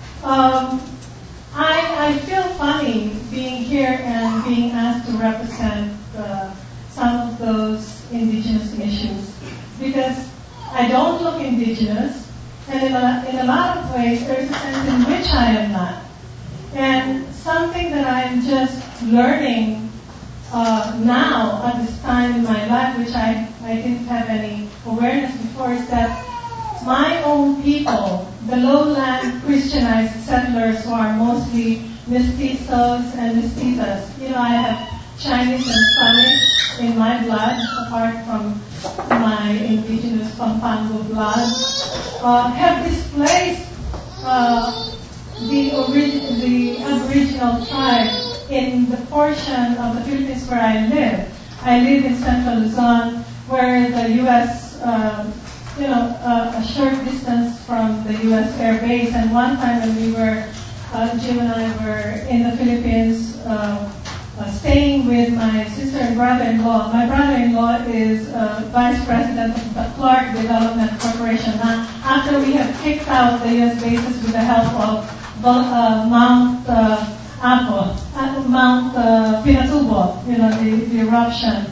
I feel funny being here and being asked to represent some of those indigenous issues, because I don't look indigenous, and in a lot of ways there is a sense in which I am not. And something that I am just learning now at this time in my life, which I didn't have any awareness before, is that my own people, the lowland Christianized settlers who are mostly mestizos and mestizas, I have Chinese and Spanish in my blood, apart from my indigenous Pampango blood, have displaced the Aboriginal tribe in the portion of the Philippines where I live. I live in central Luzon, where the U.S., a short distance from the U.S. Air Base. And one time when we were, Jim and I were in the Philippines, staying with my sister and brother-in-law. My brother-in-law is vice president of the Clark Development Corporation. Now, after we have kicked out the U.S. bases with the help of Mount Pinatubo, the eruption,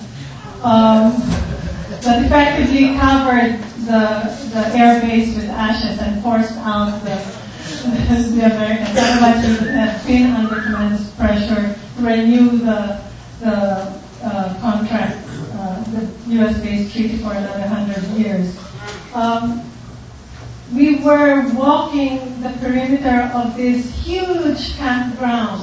that effectively covered the air base with ashes and forced out the Americans. Otherwise, we would have been under tremendous pressure to renew the contract, the U.S.-based treaty for another 100 years. We were walking the perimeter of this huge campground,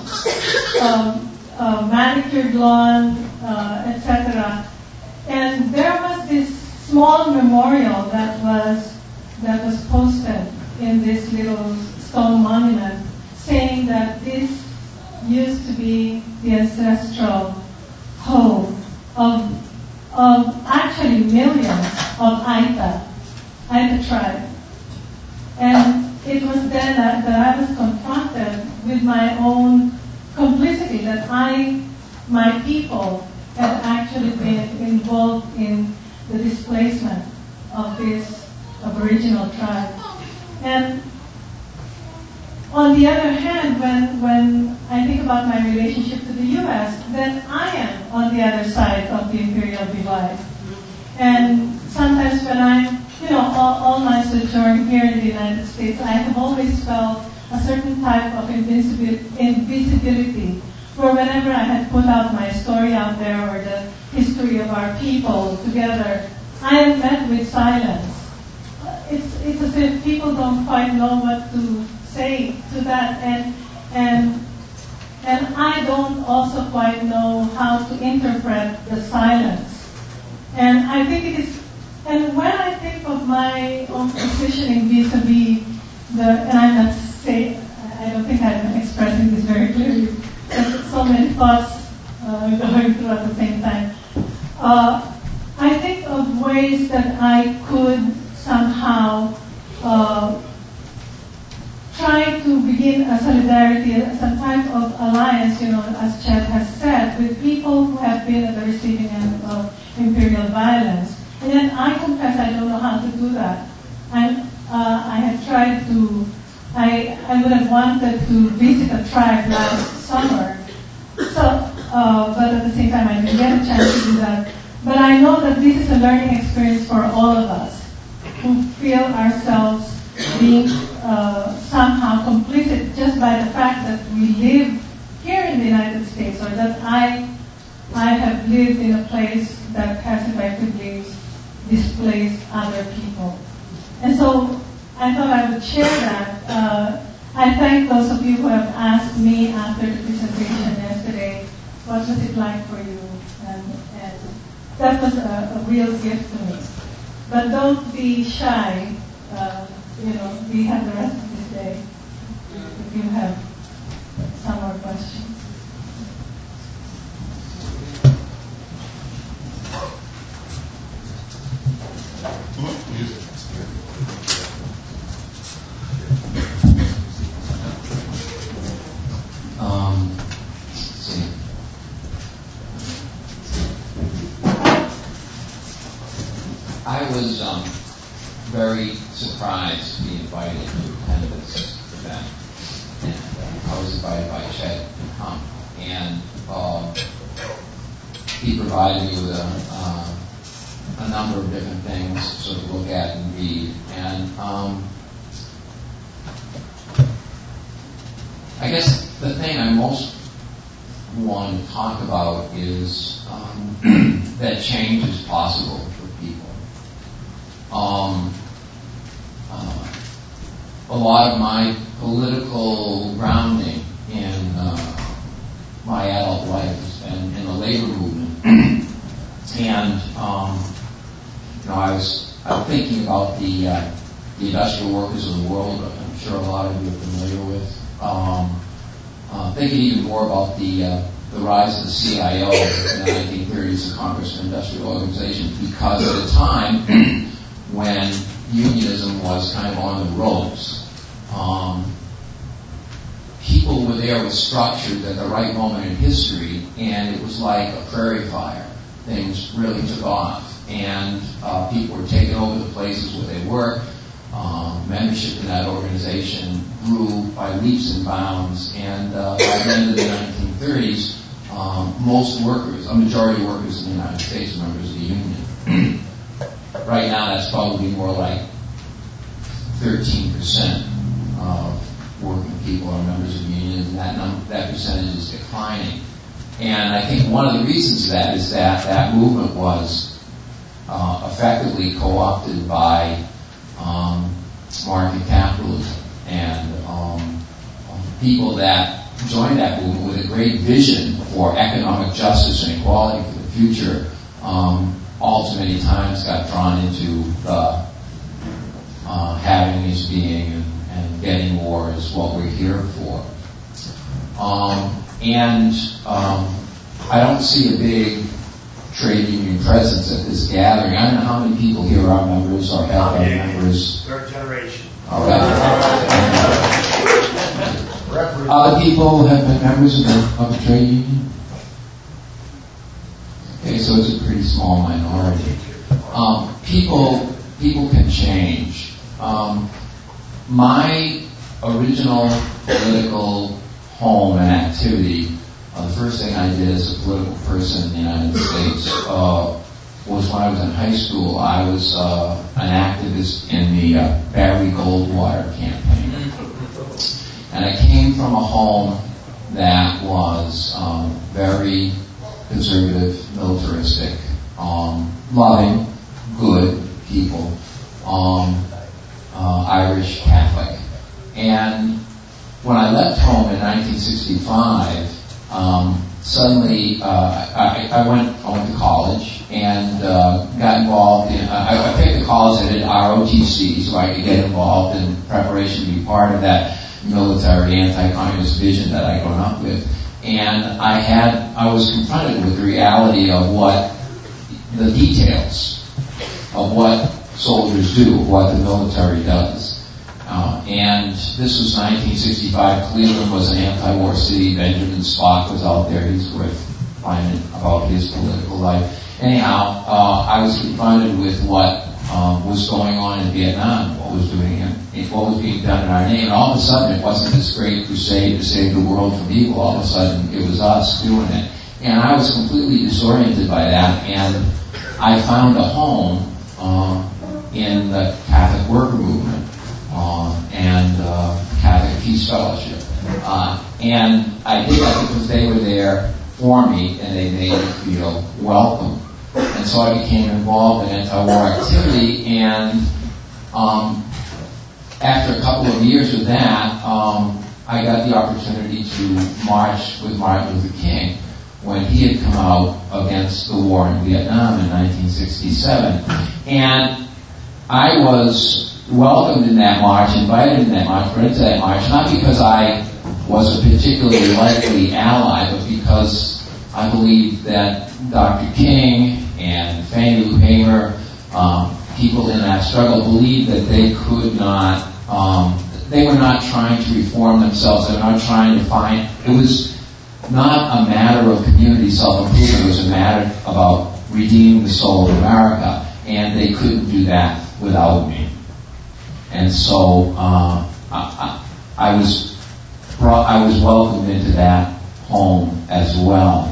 manicured lawn, etc. And there was this small memorial that was posted in this little stone monument, saying that this used to be the ancestral home of actually millions of Aita tribe. And it was then that I was confronted with my own complicity, that my people had actually been involved in the displacement of this Aboriginal tribe. And on the other hand, when I think about my relationship to the U.S., then I am on the other side of the imperial divide. And sometimes when I'm, all my sojourn here in the United States, I have always felt a certain type of invisibility, where whenever I had put out my story out there or the history of our people together, I am met with silence. It's as if people don't quite know what to say to that, and I don't also quite know how to interpret the silence. And I think it is, and when I think of my own positioning vis-a-vis and I'm not saying, I don't think I'm expressing this very clearly, there's so many thoughts going through at the same time. I think of ways that I could somehow try to begin a solidarity, some type of alliance, as Chet has said, with people who have been at the receiving end of imperial violence. And then I confess I don't know how to do that. I have tried to, I would have wanted to visit a tribe last summer, but at the same time I didn't get a chance to do that. But I know that this is a learning experience for all of us who feel ourselves being somehow complicit just by the fact that we live here in the United States, or that I have lived in a place that has effectively displaced other people. And so I thought I would share that. I thank those of you who have asked me after the presentation yesterday, what was it like for you? And that was a real gift to me. But don't be shy. We have the rest of this day if you have some more questions. Let's see. I was very surprised to be invited to attend this event, and I was invited by Chet to come, and he provided me with a number of different things to sort of look at and read, and I guess the thing I most want to talk about is that change is possible for people. A lot of my political grounding in my adult life has been in the labor movement, and I was thinking about the industrial workers of the world. I'm sure a lot of you are familiar with. Thinking even more about the rise of the CIO in the 1930s, the Congress of Industrial Organization, because at a time when unionism was kind of on the ropes, people were there with structures at the right moment in history, and it was like a prairie fire. Things really took off, and people were taking over the places where they worked. Membership in that organization grew by leaps and bounds, and by the end of the 1930s, most workers, a majority of workers in the United States, were members of the union. Right now, that's probably more like 13% of working people are members of unions, and that percentage is declining. And I think one of the reasons for that is that movement was effectively co-opted by market capitalism, and people that joined that movement with a great vision for economic justice and equality for the future all too many times got drawn into the having is being and getting more is what we're here for. I don't see a big trade union presence at this gathering. I don't know how many people here are members or have been members. Third generation. All right. Other people have been members of the trade union? Okay, so it's a pretty small minority. People can change. My original political home and activity, the first thing I did as a political person in the United States was when I was in high school. I was an activist in the Barry Goldwater campaign. And I came from a home that was very conservative, militaristic, loving, good people, Irish Catholic. And when I left home in 1965, suddenly I went to college and got involved in, I picked a college that did ROTC so I could get involved in preparation to be part of that military anti-communist vision that I'd grown up with. And I was confronted with the reality of what the details of what soldiers do, what the military does. And this was 1965. Cleveland was an anti-war city. Benjamin Spock was out there. He's worth finding about his political life. Anyhow, I was confronted with what was going on in Vietnam, what was being done in our name. And all of a sudden, it wasn't this great crusade to save the world from evil. All of a sudden, it was us doing it. And I was completely disoriented by that. And I found a home in the Catholic worker movement and Catholic Peace Fellowship. And I did that because they were there for me and they made me feel welcome. And so I became involved in anti-war activity, and after a couple of years of that, I got the opportunity to march with Martin Luther King when he had come out against the war in Vietnam in 1967. And I was welcomed in that march, invited in that march, brought into that march, not because I was a particularly likely ally, but because I believe that Dr. King and Fannie Lou Hamer, people in that struggle, believed that they could not, they were not trying to reform themselves. They were not trying to find, it was not a matter of community self-improvement. It was a matter about redeeming the soul of America. And they couldn't do that without me. And so I was welcomed into that home as well.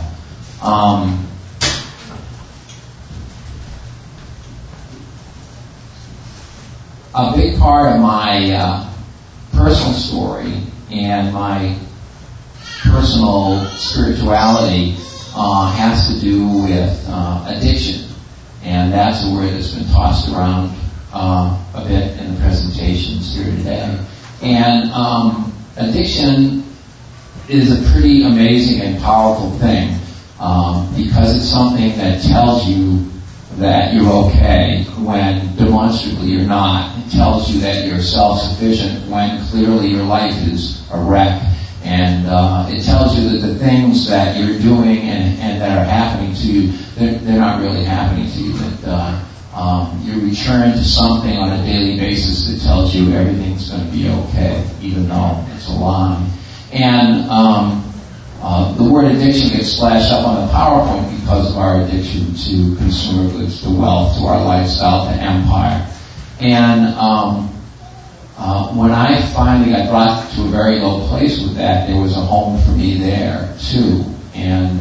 A big part of my personal story and my personal spirituality has to do with addiction. And that's a word that's been tossed around a bit in the presentations here today. And addiction is a pretty amazing and powerful thing because it's something that tells you that you're okay when demonstrably you're not. It tells you that you're self-sufficient when clearly your life is a wreck. And it tells you that the things that you're doing and that are happening to you, they're not really happening to you. That you return to something on a daily basis that tells you everything's going to be okay, even though it's a lie. And the word addiction gets splashed up on the PowerPoint because of our addiction to consumer goods, to wealth, to our lifestyle, to empire. And when I finally got brought to a very low place with that, there was a home for me there too. And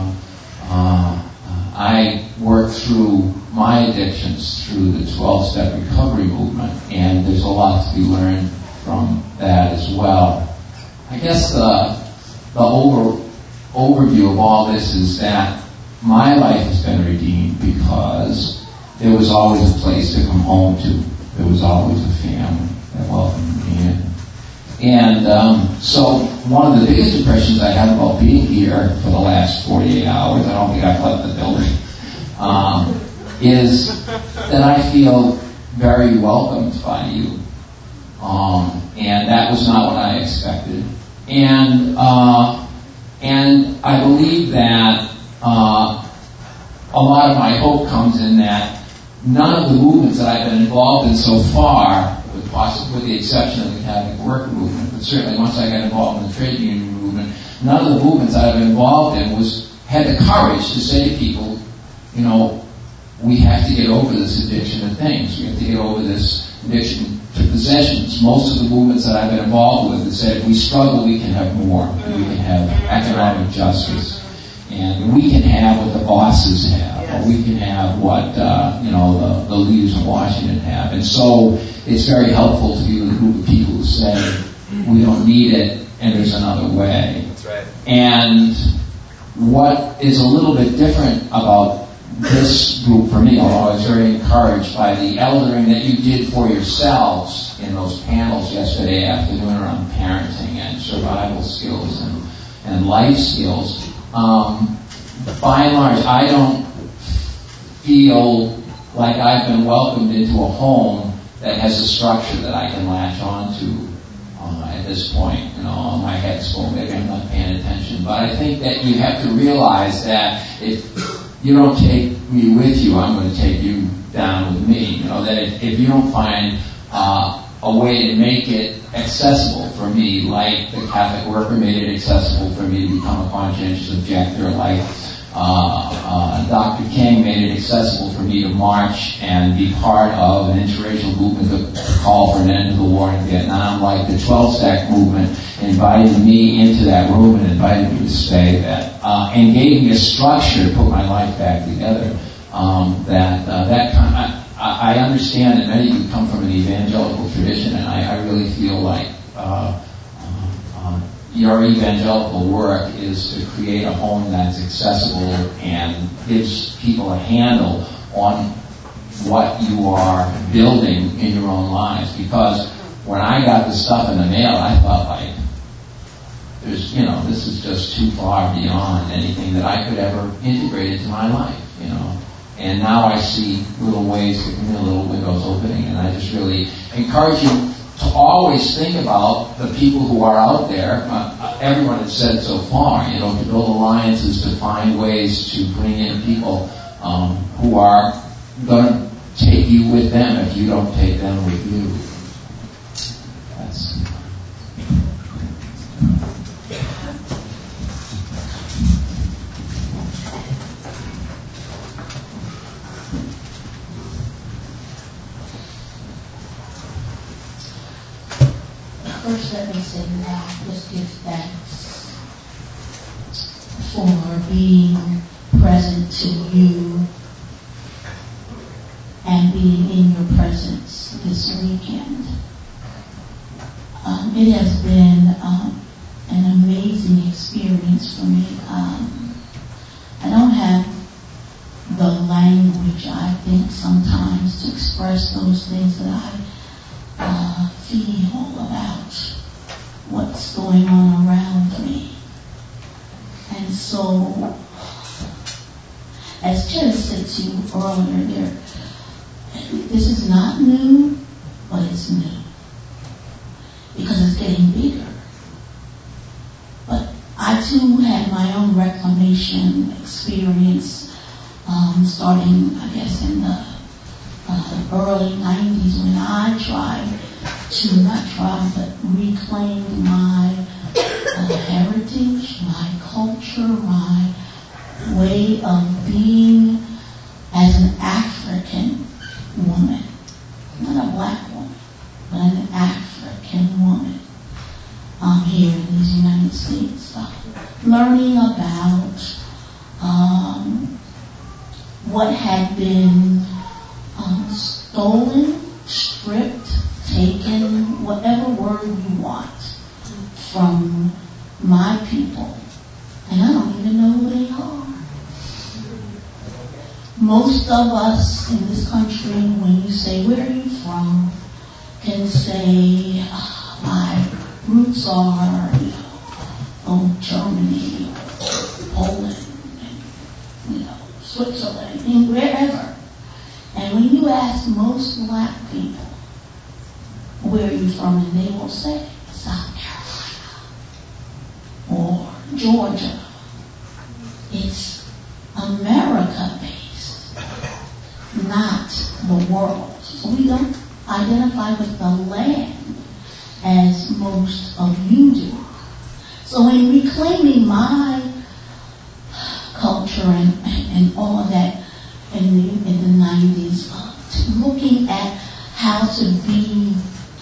I worked through my addictions through the 12-step recovery movement, and there's a lot to be learned from that as well. I guess the overview of all this is that my life has been redeemed because there was always a place to come home to. There was always a family that welcomed me in. And so one of the biggest impressions I had about being here for the last 48 hours, I don't think I've left the building, is that I feel very welcomed by you. And that was not what I expected. And I believe that a lot of my hope comes in that none of the movements that I've been involved in so far, with the exception of the Catholic worker movement, but certainly once I got involved in the trade union movement, none of the movements that I've been involved in had the courage to say to people, you know, we have to get over this addiction to things. We have to get over this addiction to possessions. Most of the movements that I've been involved with have said if we struggle, we can have more. We can have economic justice. And we can have what the bosses have. Yes. Or we can have what, the leaders in Washington have. And so it's very helpful to be with a group of people who say, we don't need it, and there's another way. That's right. And what is a little bit different about this group for me, although I was very encouraged by the eldering that you did for yourselves in those panels yesterday afternoon around parenting and survival skills and life skills. By and large, I don't feel like I've been welcomed into a home that has a structure that I can latch on to at this point. My head's full, maybe I'm not paying attention. But I think that you have to realize that if you don't take me with you, I'm going to take you down with me. That if you don't find a way to make it accessible for me, like the Catholic worker made it accessible for me to become a conscientious objector, like Dr. King made it accessible for me to march and be part of an interracial movement to call for an end to the war in Vietnam, like the 12-Stack movement invited me into that room and invited me to stay, and gave me a structure to put my life back together. I understand that many of you come from an evangelical tradition, and I really feel like your evangelical work is to create a home that's accessible and gives people a handle on what you are building in your own lives. Because when I got the stuff in the mail, I thought, There's, this is just too far beyond anything that I could ever integrate into my life, And now I see little ways, little windows opening, and I just really encourage you to always think about the people who are out there. Everyone has said so far, to build alliances, to find ways to bring in people who are going to take you with them if you don't take them with you. First, let me say that I just give thanks for being present to you and being in your presence this weekend. It has been an amazing experience for me. I don't have the language, I think, sometimes to express those things that I feel about what's going on around me. And so, as Jen said to you earlier, this is not new, but it's new. Because it's getting bigger. But I too had my own reclamation experience, starting, I guess, in the early 90s when I reclaim my heritage, my culture, my way of being as an African woman. Not a black woman, but an African woman here in these United States. Learning about what had been stolen, stripped, taken, whatever word you want, from my people. And I don't even know who they are. Most of us in this country, when you say, where are you from, can say, my roots are, Germany, or Poland, and, Switzerland, and wherever. And when you ask most black people, where are you from, and they will say, South Carolina, or Georgia. It's America-based, not the world. So we don't identify with the land as most of you do. So in reclaiming my culture and all of that in the 90s, looking at how to be,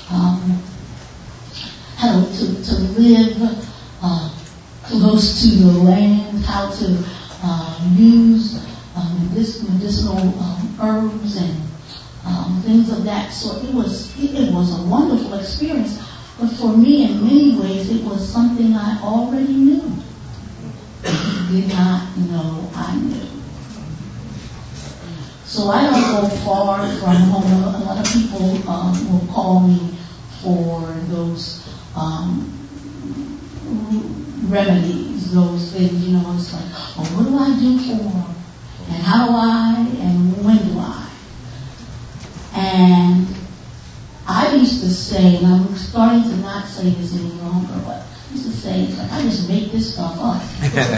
how to live close to the land, how to use medicinal herbs and things of that sort. It was a wonderful experience, but for me, in many ways, it was something I already knew. Did not know I knew. So I don't go far from home. A lot of people will call me for those remedies, those things, it's like, what do I do for? And how do I? And when do I? And I used to say, and I'm starting to not say this any longer, but I used to say, it's like, I just make this stuff up. Because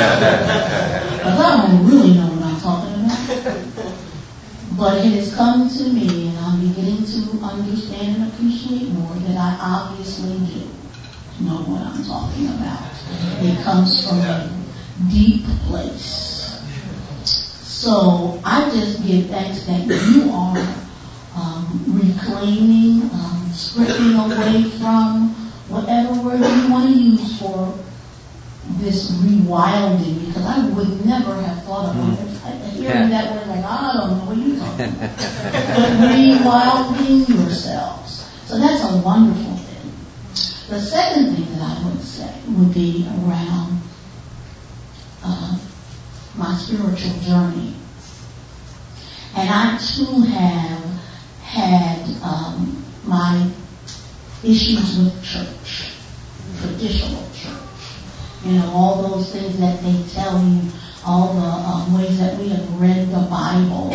I don't really know what I'm talking about. But it has come to me, and I'm beginning to understand and appreciate more that I obviously do know what I'm talking about. It comes from a deep place. So I just give thanks that you are reclaiming, stripping away from whatever word you want to use for this rewilding, because I would never have thought of it. Hearing that word, like, I don't know what you're talking about. But rewilding yourselves. So that's a wonderful thing. The second thing that I would say would be around my spiritual journey. And I too have had my issues with church, traditional church. all those things that they tell you, all the ways that we have read the Bible,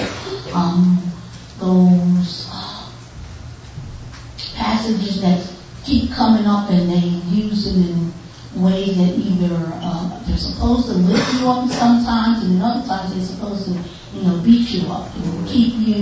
those passages that keep coming up and they use it in ways that either they're supposed to lift you up sometimes, and other times they're supposed to, beat you up and keep you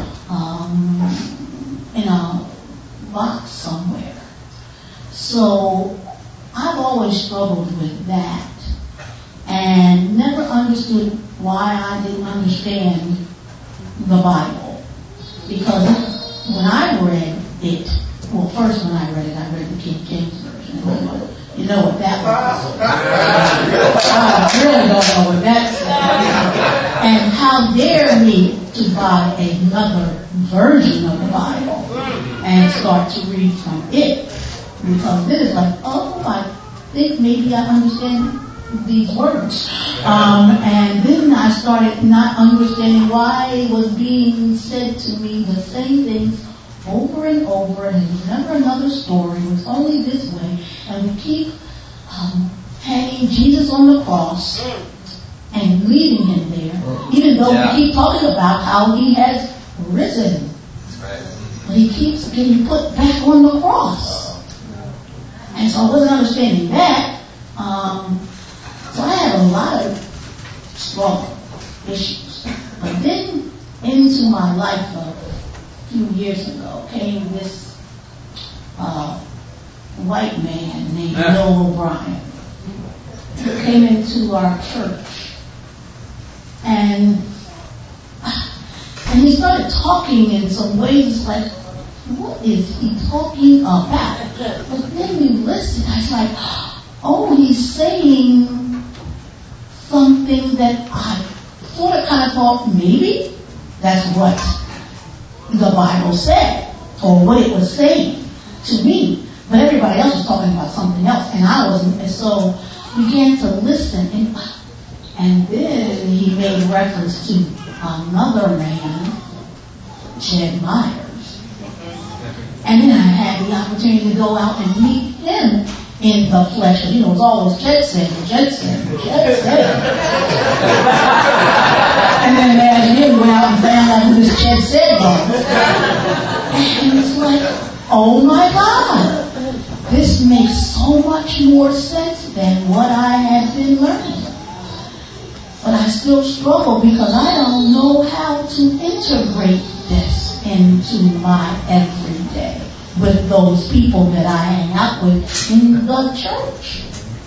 in a box somewhere. So I've always struggled with that and never understood why I didn't understand the Bible. Because when I read it, well, first when I read the King James Version. You know what that was? I really don't know what that said. And how dare me to buy another version of the Bible and start to read from it. Because then it's like, I think maybe I understand these words. And then I started not understanding why it was being said to me the same things over and over, and it was never another story. It was only this way. And we keep hanging Jesus on the cross and leaving him there, even though we keep talking about how he has risen. But he keeps getting put back on the cross. And so I wasn't understanding that. So I had a lot of struggle issues. But then into my life a few years ago came this white man named Bill O'Brien, who came into our church. And he started talking in some ways like, what is he talking about? But then we listened, I was like, he's saying something that I sort of kind of thought maybe that's what the Bible said, or what it was saying to me. But everybody else was talking about something else, and I wasn't. And so we began to listen, and then he made reference to another man, Jed Myers. And then I had the opportunity to go out and meet him in the flesh. And, it was always Jed said. And then imagine him went out and found out who this Jed said was. And it's like, oh my God, this makes so much more sense than what I had been learning. But I still struggle because I don't know how to integrate this into my everyday with those people that I hang out with in the church.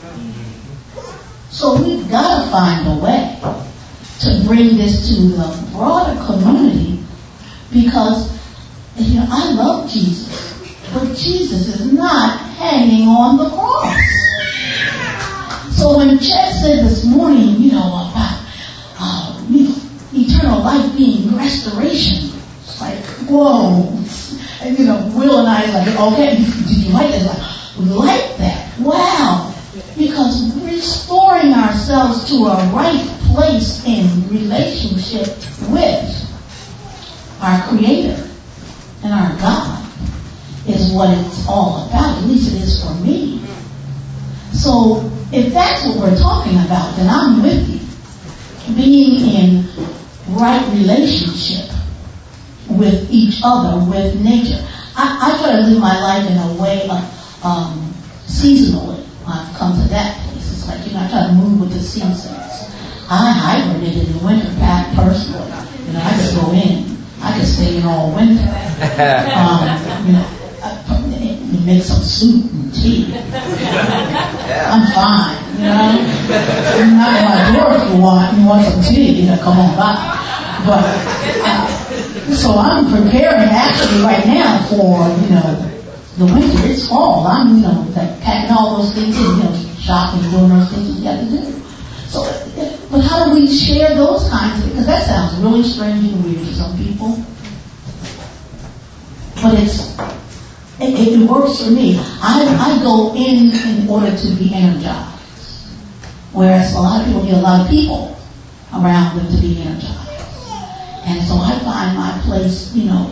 So we've got to find a way to bring this to the broader community, because I love Jesus, but Jesus is not hanging on the cross. So when Chet said this morning, about eternal life being restoration, it's like, whoa. And Will and I like, okay, did you like that? We like that. Wow. Because restoring ourselves to a right place in relationship with our Creator and our God is what it's all about. At least it is for me. So if that's what we're talking about, then I'm with you. Being in right relationship with each other, with nature. I try to live my life in a way of seasonally. I've come to that place. It's like, I try to move with the seasons. I hibernate in the winter, personally. I just go in. I can stay in all winter. Make some soup and tea. I'm fine, I'm not at my door if you want some tea, come on by. But, so I'm preparing actually right now for, the winter. It's fall. I'm, packing all those things in, shopping, doing those things you got to do. So, but how do we share those kinds of, because that sounds really strange and weird to some people. But it works for me. I go in order to be energized. Whereas a lot of people need a lot of people around them to be energized. And so I find my place,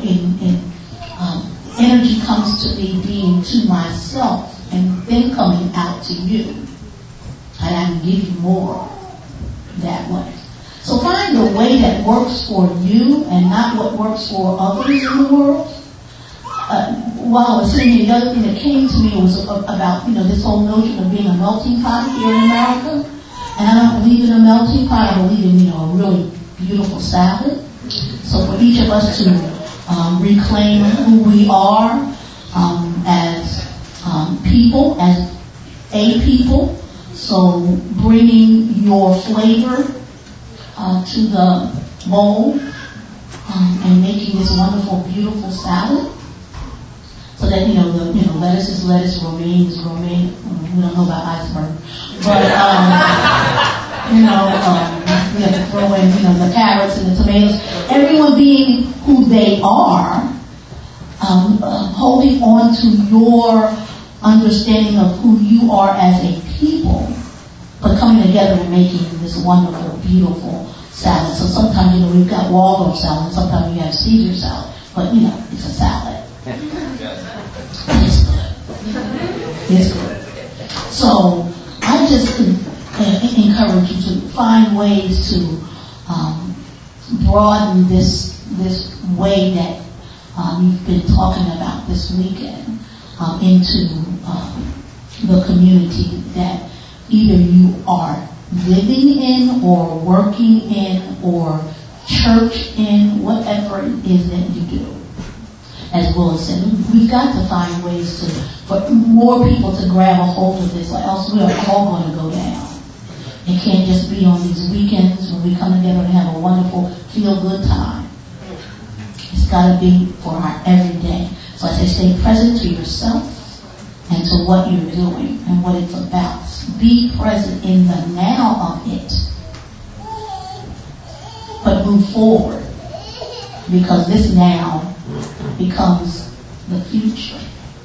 energy comes to me being to myself and then coming out to you. and I can give you more that way. So find the way that works for you and not what works for others in the world. While I was sitting here, the other thing that came to me was about, this whole notion of being a melting pot here in America. And I don't believe in a melting pot. I believe in, a really beautiful salad. So for each of us to reclaim who we are as people, as a people. So bringing your flavor to the bowl and making this wonderful, beautiful salad. So that, the lettuce is lettuce, romaine is romaine. We don't know about iceberg. But, we have to throw in, the carrots and the tomatoes. Everyone being who they are, holding on to your understanding of who you are as a people, but coming together and making this wonderful, beautiful salad. So sometimes, we've got Waldorf salad, sometimes we have Caesar salad, but, it's a salad. It's good. It's good. So I just encourage you to find ways to broaden this way that you've been talking about this weekend into the community that either you are living in or working in or church in, whatever it is that you do. As Will said, we've got to find ways for more people to grab a hold of this, or else we are all going to go down. It can't just be on these weekends when we come together and have a wonderful, feel-good time. It's got to be for our everyday. So I say stay present to yourself and to what you're doing and what it's about. Be present in the now of it. But move forward, because this now becomes the future.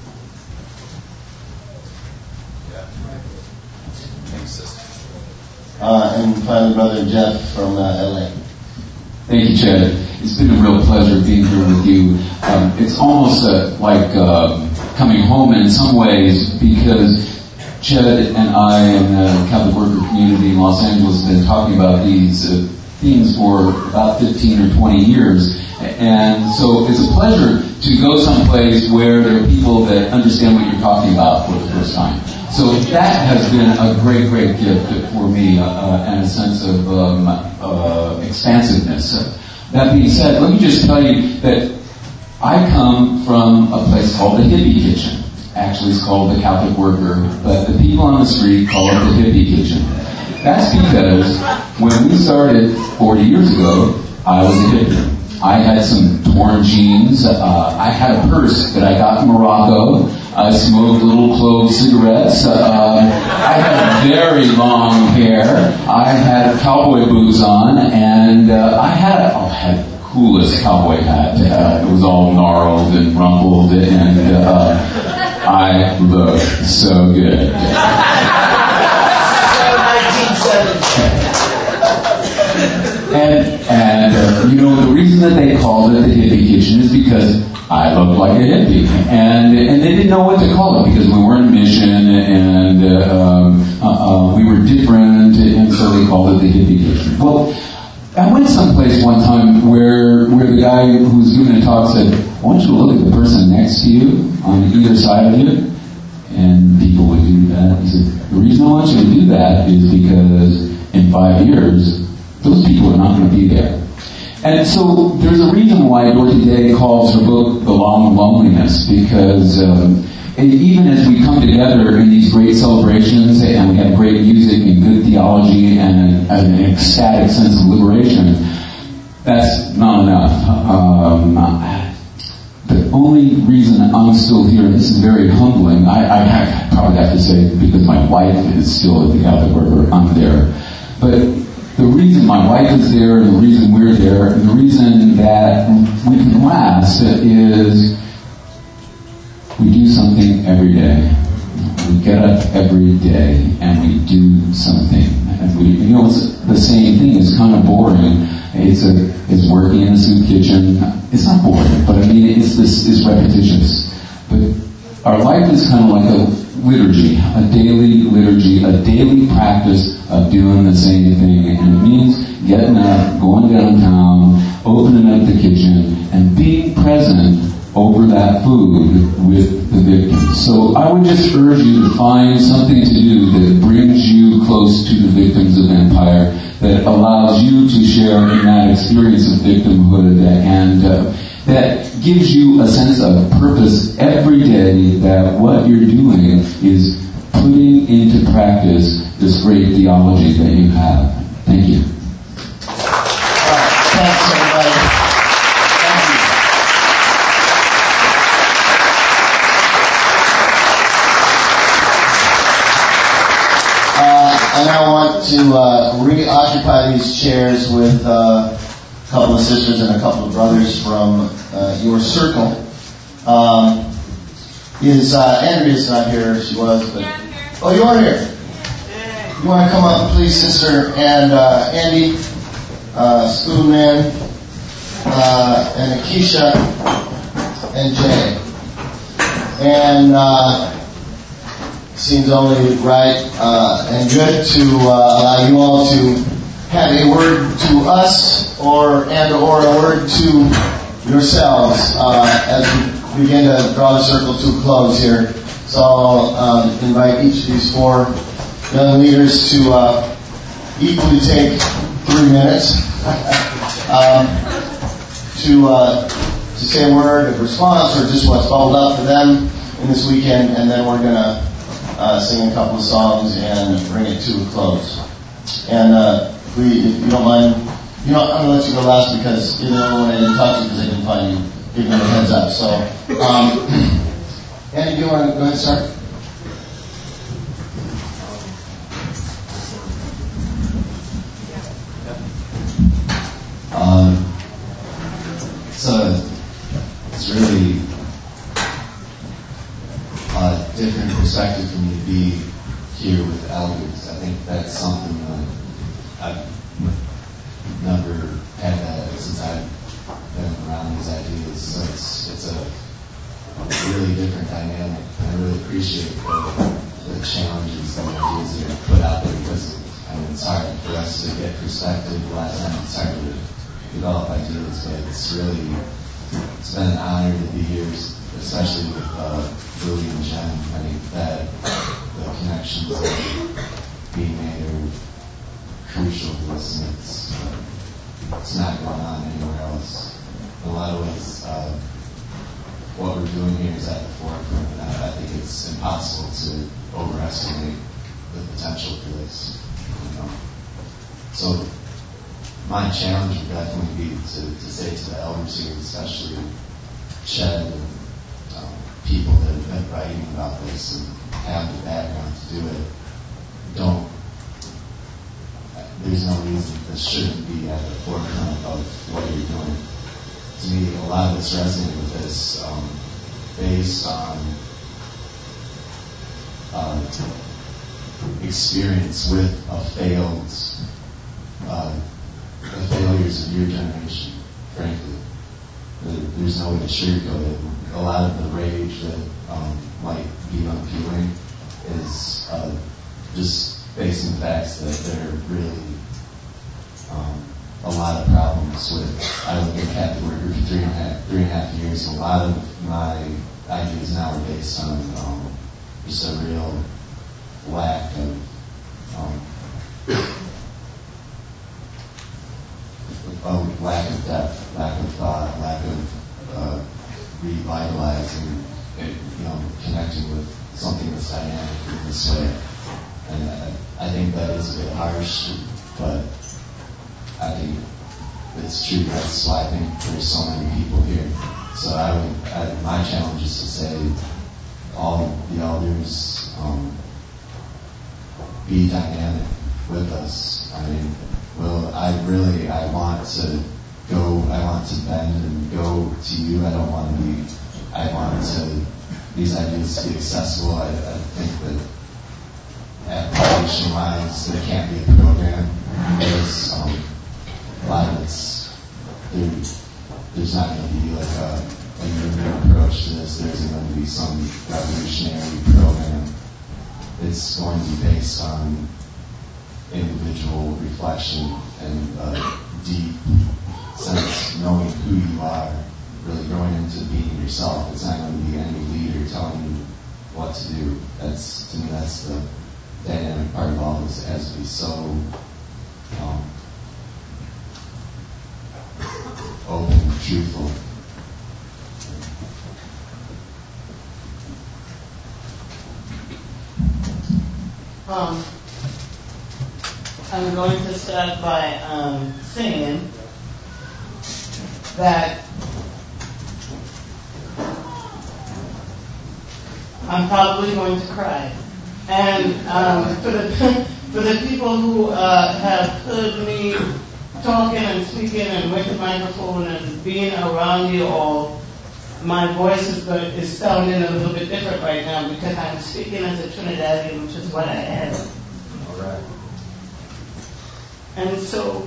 And finally, Brother Jeff from LA. Thank you, Chad. It's been a real pleasure being here with you. It's almost like coming home in some ways, because Chad and I and the Catholic worker community in Los Angeles have been talking about these themes for about 15 or 20 years. And so it's a pleasure to go someplace where there are people that understand what you're talking about for the first time. So that has been a great, great gift for me and a sense of expansiveness. That being said, let me just tell you that I come from a place called the Hippie Kitchen. Actually, it's called the Catholic Worker, but the people on the street call it the Hippie Kitchen. That's because when we started 40 years ago, I was a hippie. I had some torn jeans. I had a purse that I got from Morocco. I smoked little clove cigarettes. I had very long hair. I had cowboy boots on, and I had the coolest cowboy hat. It was all gnarled and rumpled, and I looked so good. And the reason that they called it the Hippie Kitchen is because I looked like a hippie, and they didn't know what to call it because we weren't a mission, and we were different, and so they called it the Hippie Kitchen. Well, I went someplace one time where the guy who was giving a talk said, "I want you to look at the person next to you on either side of you," and people would do that. He said, "The reason I want you to do that is because in 5 years, those people are not going to be there." And so there's a reason why Dorothy Day calls her book The Long Loneliness, because and even as we come together in these great celebrations and we have great music and good theology and an ecstatic sense of liberation, that's not enough. The only reason I'm still here, and this is very humbling, I probably have to say because my wife is still at the Catholic Worker, I'm there. But the reason my wife is there and the reason we're there and the reason that we can last is we do something every day. We get up every day and we do something. And it's the same thing. It's kind of boring. It's working in a soup kitchen. It's not boring, but I mean, it's repetitious. But our life is kind of like a liturgy, a daily liturgy, a daily practice of doing the same thing. And it means getting up, going downtown, opening up the kitchen, and being present over that food with the victims. So I would just urge you to find something to do that brings you close to the victims of empire, that allows you to share in that experience of victimhood, and that gives you a sense of purpose every day, that what you're doing is putting into practice this great theology that you have. Thank you. Thanks, everybody. Thank you. I now want to reoccupy these chairs with a couple of sisters and a couple of brothers from your circle. Andrea's not here? She was, but oh, you are here. You want to come up, please, sister? And Andy, Spoonman, and Akeisha, and Jay. And seems only right and good to allow you all to have a word to us, or a word to yourselves as we begin to draw the circle to a close here. So I'll invite each of these four young leaders to equally take 3 minutes to say a word of response, or just what's bubbled up for them in this weekend, and then we're going to sing a couple of songs and bring it to a close. And if you don't mind, I'm going to let you go last because you're the only one I didn't talk to because I didn't find you. Give me a heads up. So, Andy, do you want to go ahead and start? It's really a different perspective for me to be here with elders. I think that's something that I've never had that since I've been around these ideas. So it's a really different dynamic. And I really appreciate the challenges and the ideas that are put out there, because it's hard for us to get perspective. A lot of times it's hard to develop ideas, but it's been an honor to be here, especially with Louie and Jen. I think that the connections that are being made are crucial to this, and it's not going on anywhere else. In a lot of ways, what we're doing here is at the forefront, and I think it's impossible to overestimate the potential for this. So my challenge would definitely be to say to the elders here, especially Ched and people that have been writing about this and have the background to do it, there's no reason this shouldn't be at the forefront of what you're doing. To me, a lot of us resonate with this based on experience with the failures of your generation, frankly. There's no way to sugarcoat it. A lot of the rage that might be unappealing is just facing the facts that there are really a lot of problems with. I was a Catholic worker for 3.5 years, and a lot of my ideas now are based on just a real lack of depth, lack of thought, lack of revitalizing, connecting with something that's dynamic in this way. And I think that is a bit harsh, but I think it's true. That's why I think there's so many people here. So my challenge is to say, all the elders, be dynamic with us. I mean, I want to bend and go to you. I want these ideas to be accessible. I think that application-wise, there can't be a program. There's a lot of there's not going to be like a new approach to this. There isn't going to be some revolutionary program. It's going to be based on individual reflection and a deep sense of knowing who you are, really growing into being yourself. It's not going to be any leader telling you what to do. To me, that's the dynamic part of all this. It has to be so open and truthful. I'm going to start by saying that I'm probably going to cry. And for the people who have heard me talking and speaking and with the microphone and being around you all, my voice is sounding a little bit different right now because I'm speaking as a Trinidadian, which is what I am. All right. And so,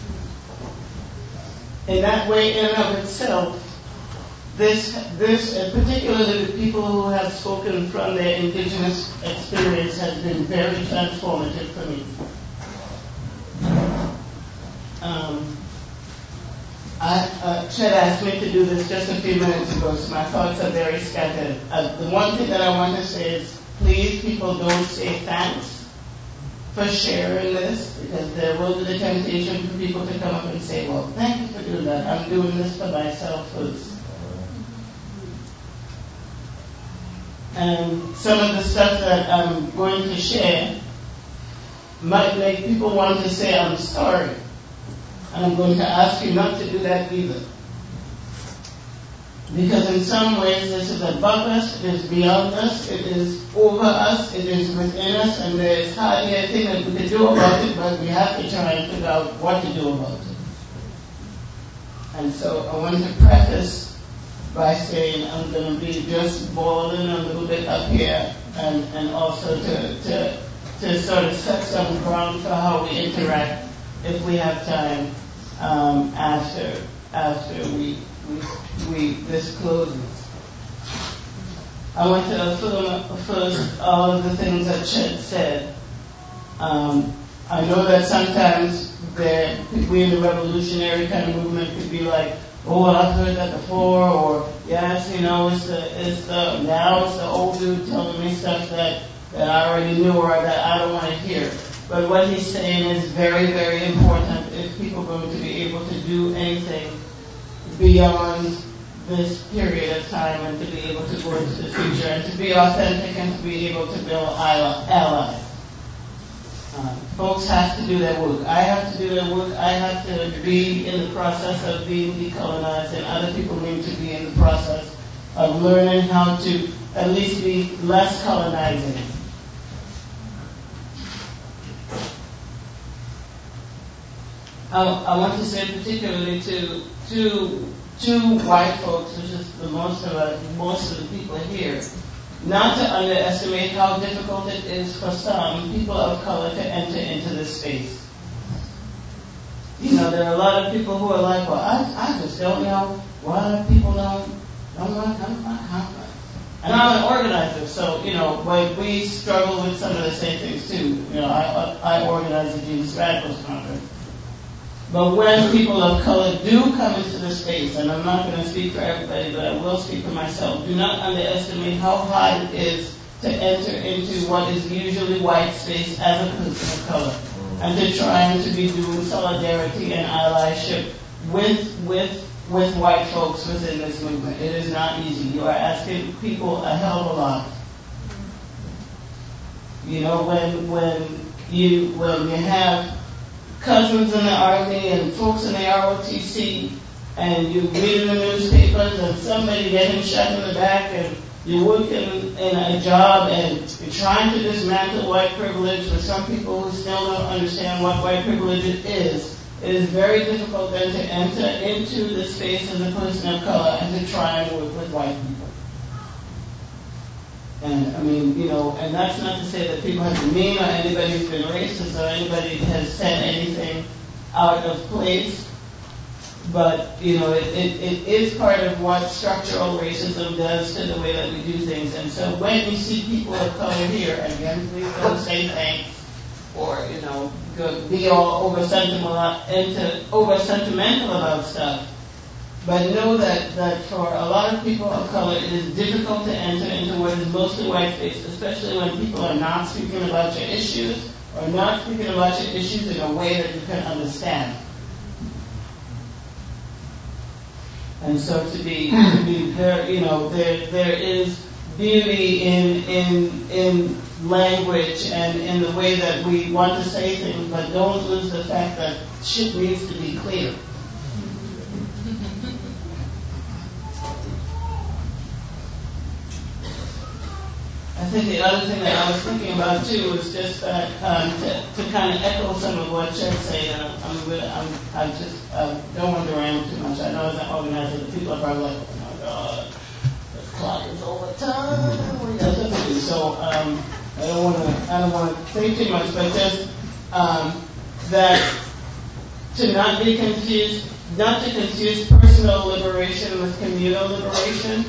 in that way, in and of itself, this particularly the people who have spoken from their indigenous experience has been very transformative for me. Chet asked me to do this just a few minutes ago, so my thoughts are very scattered. The one thing that I want to say is, please, people, don't say thanks for sharing this, because there will be the temptation for people to come up and say, well, thank you for doing that. I'm doing this for myself first. And some of the stuff that I'm going to share might make people want to say, I'm sorry. And I'm going to ask you not to do that either. Because in some ways this is above us, it is beyond us, it is over us, it is within us, and there is hardly a thing that we can do about it, but we have to try and figure out what to do about it. And so I want to preface by saying I'm going to be just balling a little bit up here, and also to sort of set some ground for how we interact if we have time after we this closes. I want to affirm first all of the things that Chet said. I know that sometimes we in the revolutionary kind of movement could be like, oh, well, I've heard that before, or yes, it's the old dude telling me stuff that I already knew or that I don't want to hear. But what he's saying is very, very important if people are going to be able to do anything beyond this period of time and to be able to go into the future and to be authentic and to be able to build allies. Folks have to do their work. I have to do their work. I have to be in the process of being decolonized, and other people need to be in the process of learning how to at least be less colonizing. I want to say particularly to two white folks, which is the most of the people here, not to underestimate how difficult it is for some people of color to enter into this space. There are a lot of people who are like, well, I just don't know why people don't want to come to my conference. And I'm an organizer, so, but we struggle with some of the same things too. I organize the Jesus Radicals Conference. But when people of color do come into the space, and I'm not going to speak for everybody, but I will speak for myself, do not underestimate how hard it is to enter into what is usually white space as a person of color, and to try and to be doing solidarity and allyship with white folks within this movement. It is not easy. You are asking people a hell of a lot. When you have cousins in the Army and folks in the ROTC, and you read in the newspapers and somebody getting shot in the back, and you're working in a job and you're trying to dismantle white privilege for some people who still don't understand what white privilege is. It is very difficult then to enter into the space as a person of color and to try and work with white people. And and that's not to say that people have been mean or anybody's been racist or anybody has said anything out of place. But, you know, it is part of what structural racism does to the way that we do things. And so when you see people of color here, again, please don't say thanks or, you know, be all over sentimental about stuff. But know that for a lot of people of color, it is difficult to enter into what is mostly white space, especially when people are not speaking about your issues or not speaking about your issues in a way that you can understand. And so to be there, you know, there is beauty in language and in the way that we want to say things, but don't lose the fact that shit needs to be clear. I think the other thing that I was thinking about too was just that to kind of echo some of what Chet said. I don't want to ramble too much. I know as an organizer, the people are probably like, oh my God, the clock is over time. We got to do. So I don't want to say too much, but just that to not be confused, not to confuse personal liberation with communal liberation.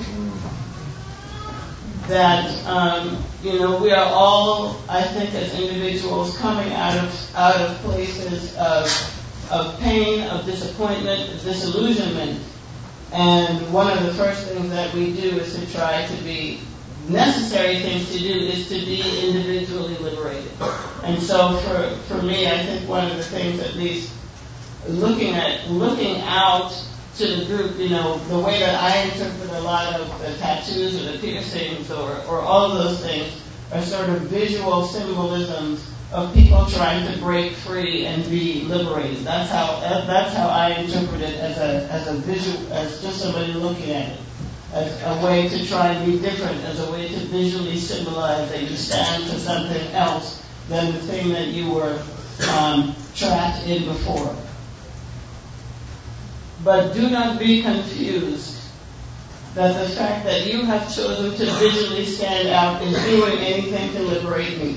That you know, we are all, I think, as individuals coming out of places of pain, of disappointment, of disillusionment, and one of the first things that we do is to try to be necessary things to do is to be individually liberated. And so for me, I think one of the things, at least looking out to the group, you know, the way that I interpret a lot of the tattoos or the piercings or all of those things are sort of visual symbolisms of people trying to break free and be liberated. That's how I interpret it as a visual, as just somebody looking at it, as a way to try and be different, as a way to visually symbolize that you stand for something else than the thing that you were trapped in before. But do not be confused that the fact that you have chosen to visually stand out is doing anything to liberate me.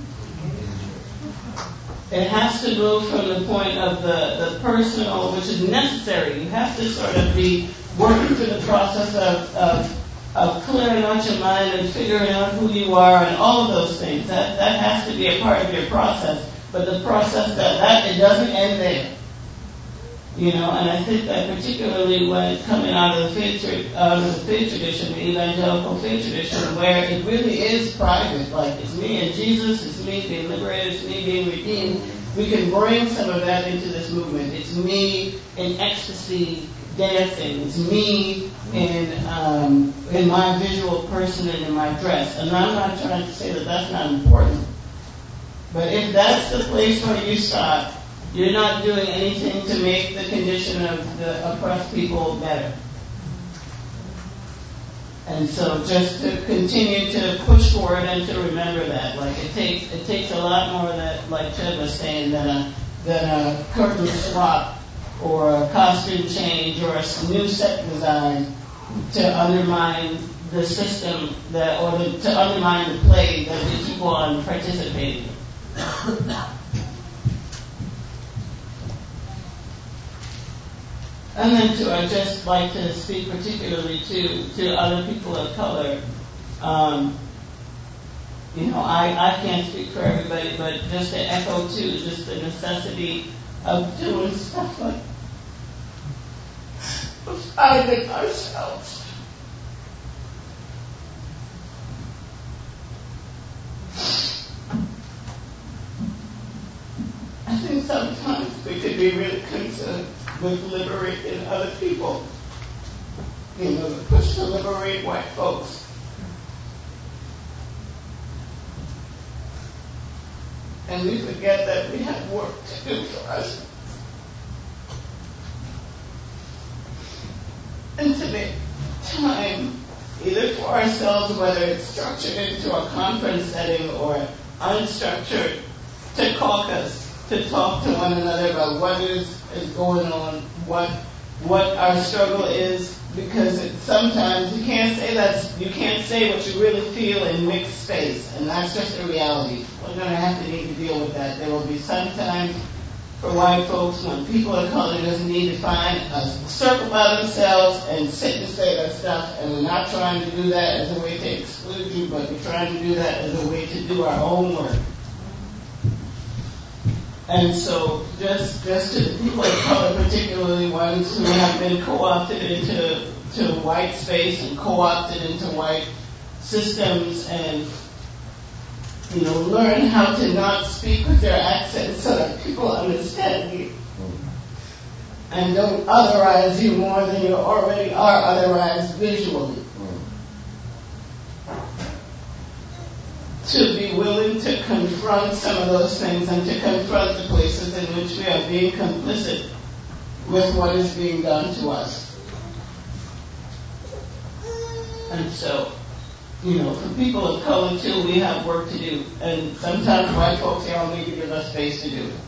It has to move from the point of the personal, which is necessary. You have to sort of be working through the process of clearing out your mind and figuring out who you are and all of those things. That has to be a part of your process. But the process that it doesn't end there. You know, and I think that particularly when it's coming out of the faith tradition, the evangelical faith tradition, where it really is private, like it's me and Jesus, it's me being liberated, it's me being redeemed, we can bring some of that into this movement. It's me in ecstasy dancing, it's me in my visual person and in my dress. And I'm not trying to say that that's not important. But if that's the place where you start, you're not doing anything to make the condition of the oppressed people better. And so just to continue to push forward and to remember that. Like it takes a lot more that, like Ched was saying, than a curtain swap or a costume change or a new set design to undermine the system to undermine the play that we keep on participating in. And then I'd just like to speak particularly to other people of color. You know, I can't speak for everybody, but just to echo too, just the necessity of doing stuff like finding ourselves. I think sometimes we could be really concerned with liberating other people. You know, the push to liberate white folks. And we forget that we have work to do for us. And to make time, either for ourselves, whether it's structured into a conference setting or unstructured, to caucus, to talk to one another about what is going on, what our struggle is, because sometimes you can't say what you really feel in mixed space, and that's just a reality. We're going to have to need to deal with that. There will be sometimes for white folks when people of color just need to find a circle by themselves and sit and say their stuff, and we're not trying to do that as a way to exclude you, but we're trying to do that as a way to do our own work. And so just to the people of color, particularly ones who have been co-opted into white space and co-opted into white systems, and learn how to not speak with their accent so that people understand you and don't otherize you more than you already are otherized visually. To be willing to confront some of those things and to confront the places in which we are being complicit with what is being done to us. And so, for people of color too, we have work to do. And sometimes white folks don't need to give us space to do it.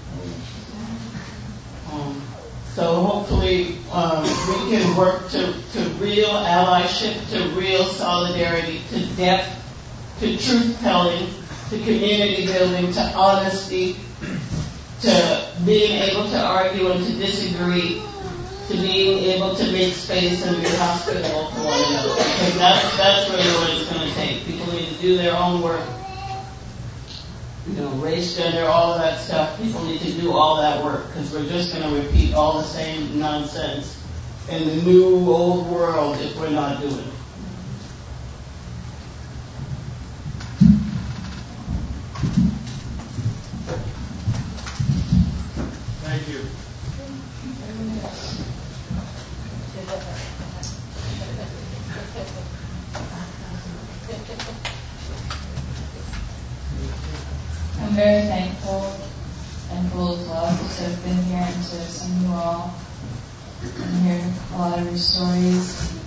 So hopefully we can work to real allyship, to real solidarity, to depth, to truth-telling, to community building, to honesty, to being able to argue and to disagree, to being able to make space and be hospitable to one another. Because that's really what it's going to take. People need to do their own work. Race, gender, all of that stuff. People need to do all that work, because we're just going to repeat all the same nonsense in the new old world if we're not doing it. Thank you. I'm very thankful and full of love to have been here and to have seen you all and hear a lot of your stories.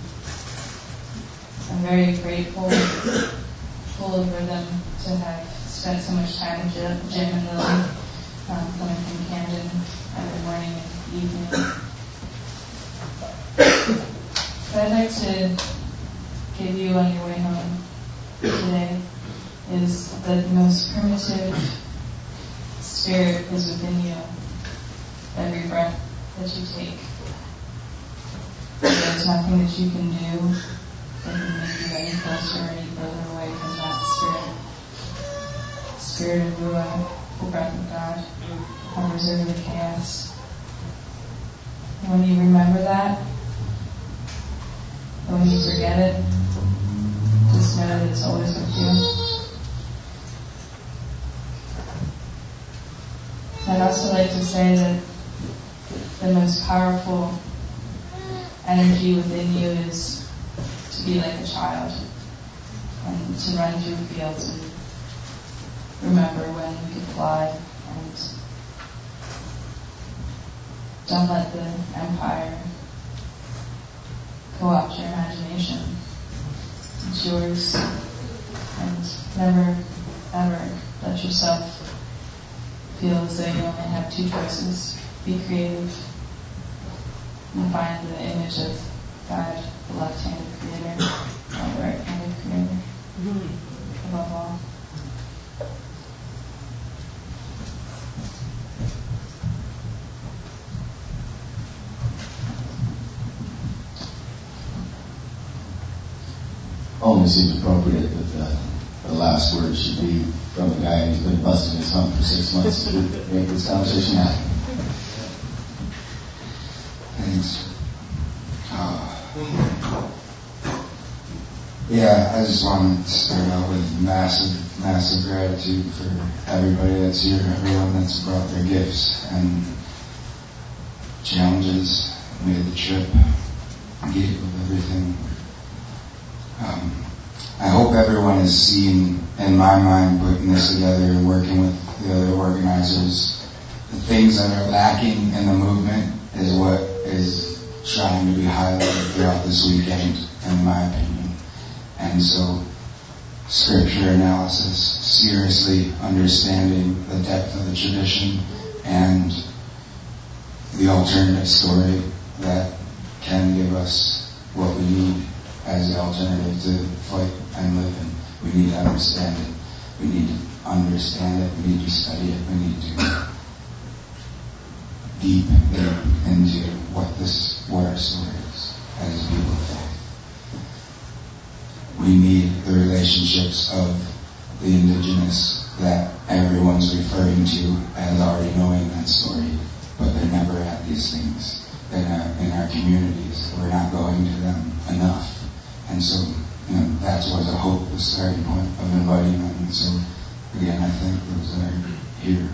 I'm very grateful, full of rhythm to have spent so much time with Jim and Lily, coming from Camden every morning and evening. What I'd like to give you on your way home today is that the most primitive spirit is within you, every breath that you take. There's nothing that you can do that can make you any closer or any further away from that spirit. Spirit of Ruah, the breath of God, hovers over the chaos. And when you remember that, and when you forget it, just know that it's always with you. I'd also like to say that the most powerful energy within you is to be like a child and to run through fields and remember when you could fly, and don't let the empire co-opt your imagination. It's yours, and never, ever let yourself feel as though you only have two choices. Be creative and find the image of God, the left-handed creator, or the right-handed creator, above all. Only seems appropriate that the last word should be from a guy who's been busting his hump for 6 months to make this conversation happen. Thanks. Yeah, I just want to start out with massive gratitude for everybody that's here, everyone that's brought their gifts and challenges, made the trip, gave of everything. I hope everyone has seen, in my mind, putting this together and working with the other organizers, the things that are lacking in the movement is what is trying to be highlighted throughout this weekend, in my opinion. And so, scripture analysis, seriously understanding the depth of the tradition and the alternative story that can give us what we need as the alternative to fight and live in. We need to understand it. We need to understand it. We need to study it. We need to deep into what our story is as people of faith. We need the relationships of the indigenous that everyone's referring to as already knowing that story, but they're never at these things in our communities. We're not going to them enough. And so, that was a hope, the starting point of inviting them. And so, again, I think those that are here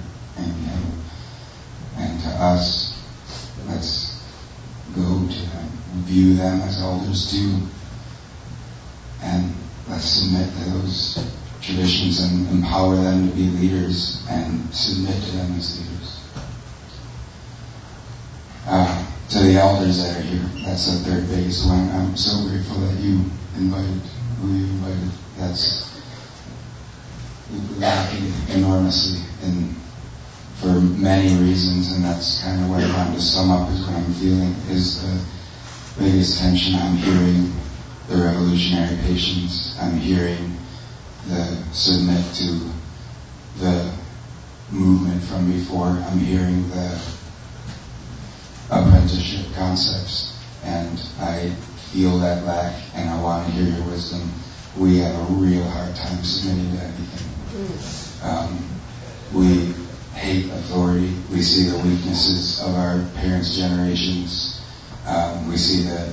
and to us, let's go to them, view them as elders too, and let's submit to those traditions and empower them to be leaders and submit to them as leaders. To the elders that are here, that's the third biggest one. I'm so grateful that you invited who you invited. That's lacking enormously for many reasons, and that's kind of what I wanted to sum up is what I'm feeling is the biggest tension. I'm hearing the revolutionary patience. I'm hearing the submit to the movement from before. I'm hearing the apprenticeship concepts, and I feel that lack, and I want to hear your wisdom. We have a real hard time submitting to anything. We hate authority. We see the weaknesses of our parents' generations. We see the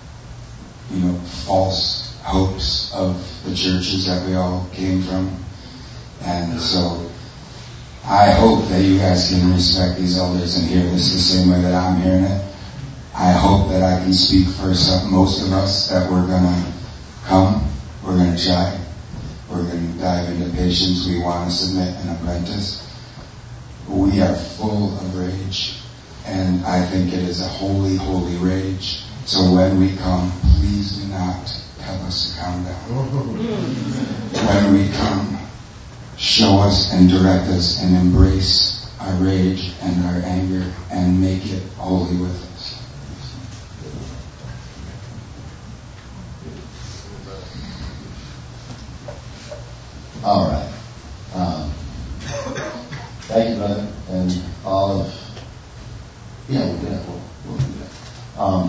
false hopes of the churches that we all came from. And so I hope that you guys can respect these elders and hear this the same way that I'm hearing it. I hope that I can speak for most of us that we're going to come, we're going to try, we're going to dive into patience, we want to submit and apprentice. We are full of rage, and I think it is a holy, holy rage. So when we come, please do not tell us to calm down. When we come, show us and direct us and embrace our rage and our anger and make it holy with us. All right. Thank you, brother, and all of. Yeah, we'll do that. We'll do that.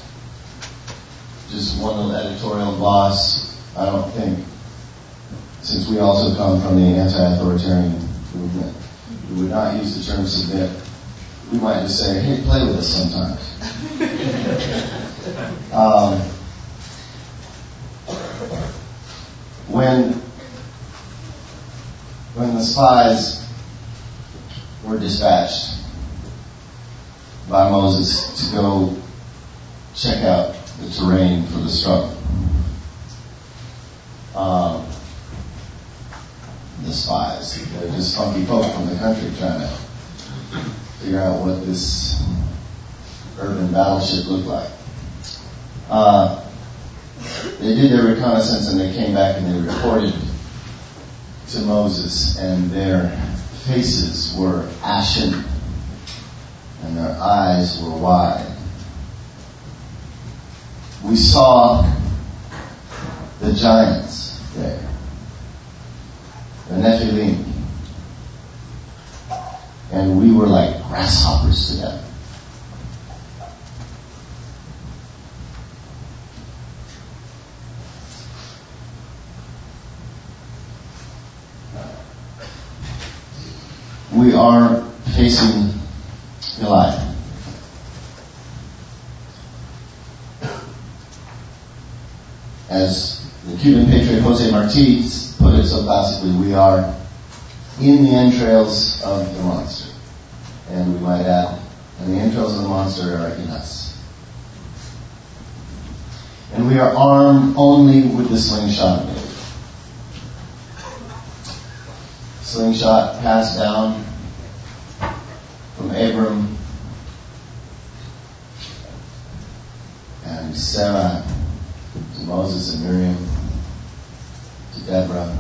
Just one little editorial gloss. I don't think, since we also come from the anti-authoritarian movement, we would not use the term submit. We might just say, hey, play with us sometimes. When the spies were dispatched by Moses to go check out the terrain for the struggle, the spies, they're just funky folk from the country trying to figure out what this urban battleship looked like. They did their reconnaissance and they came back and they reported to Moses, and their faces were ashen and their eyes were wide. We saw the giants there, the Nephilim, and we were like grasshoppers to them. We are facing Goliath. As the Cuban patriot Jose Marti put it so classically, we are in the entrails of the monster. And we might add, and the entrails of the monster are in us. And we are armed only with the slingshot blade. Slingshot passed down from Abram and Sarah to Moses and Miriam to Deborah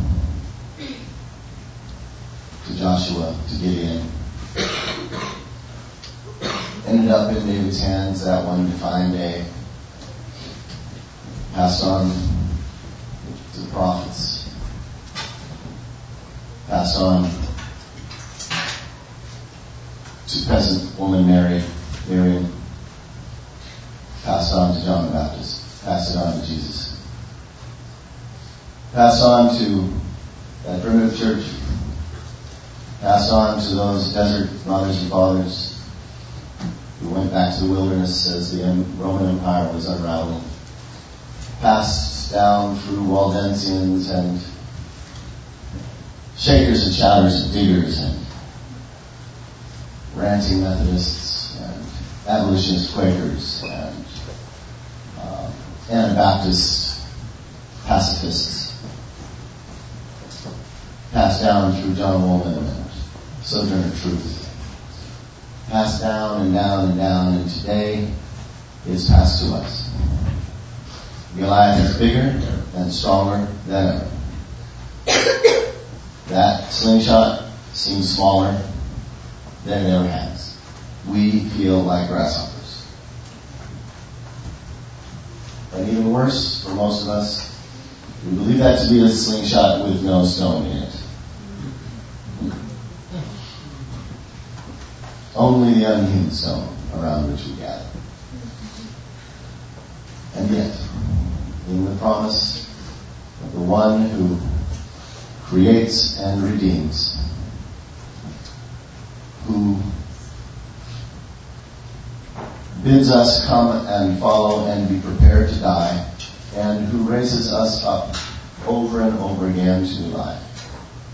to Joshua to Gideon. Ended up in David's hands that one defined day. Passed on to the prophets. Passed on to peasant woman Miriam, passed on to John the Baptist, passed it on to Jesus, passed on to that primitive church, passed on to those desert mothers and fathers who went back to the wilderness as the Roman Empire was unraveling, passed down through Waldensians and shakers and shouters and diggers and ranting Methodists and abolitionist Quakers and Anabaptist pacifists, passed down through John Woolman and Sojourner Truth, passed down and down and down, and today it's passed to us. Goliath is bigger and stronger than ever. That slingshot seems smaller than it ever has. We feel like grasshoppers. And even worse, for most of us, we believe that to be a slingshot with no stone in it. Only the unhewn stone around which we gather. And yet, in the promise of the one who creates and redeems, who bids us come and follow and be prepared to die, and who raises us up over and over again to life.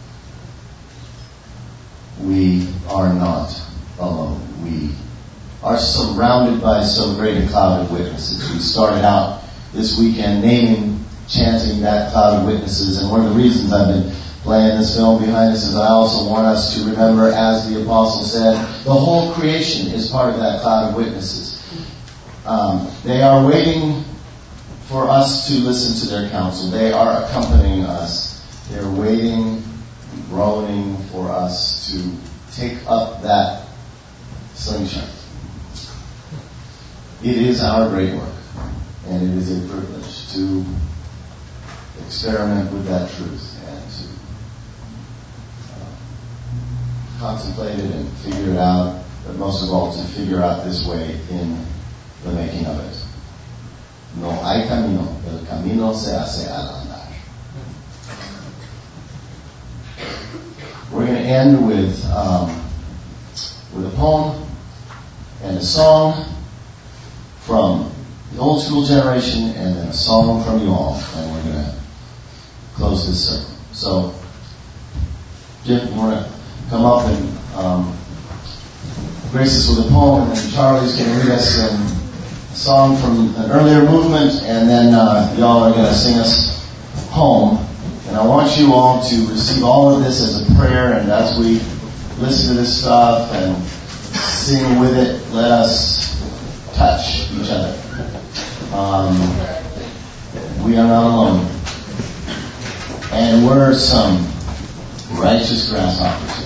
We are not alone. We are surrounded by so great a cloud of witnesses. We started out this weekend chanting that cloud of witnesses, and one of the reasons I've been playing this film behind us is I also want us to remember, as the apostle said, the whole creation is part of that cloud of witnesses. They are waiting for us to listen to their counsel. They are accompanying us. They're waiting, groaning for us to take up that slingshot. It is our great work, and it is a privilege to experiment with that truth and to contemplate it and figure it out, but most of all to figure out this way in the making of it. No hay camino, el camino se hace al andar. We're going to end with a poem and a song from the old school generation, and then a song from you all, and we're going to close this circle. So, Jim, you want to come up and grace us with a poem, and then Charlie's going to read us a song from an earlier movement, and then y'all are going to sing us home. And I want you all to receive all of this as a prayer, and as we listen to this stuff and sing with it, let us touch each other. We are not alone. And we're some righteous grasshoppers.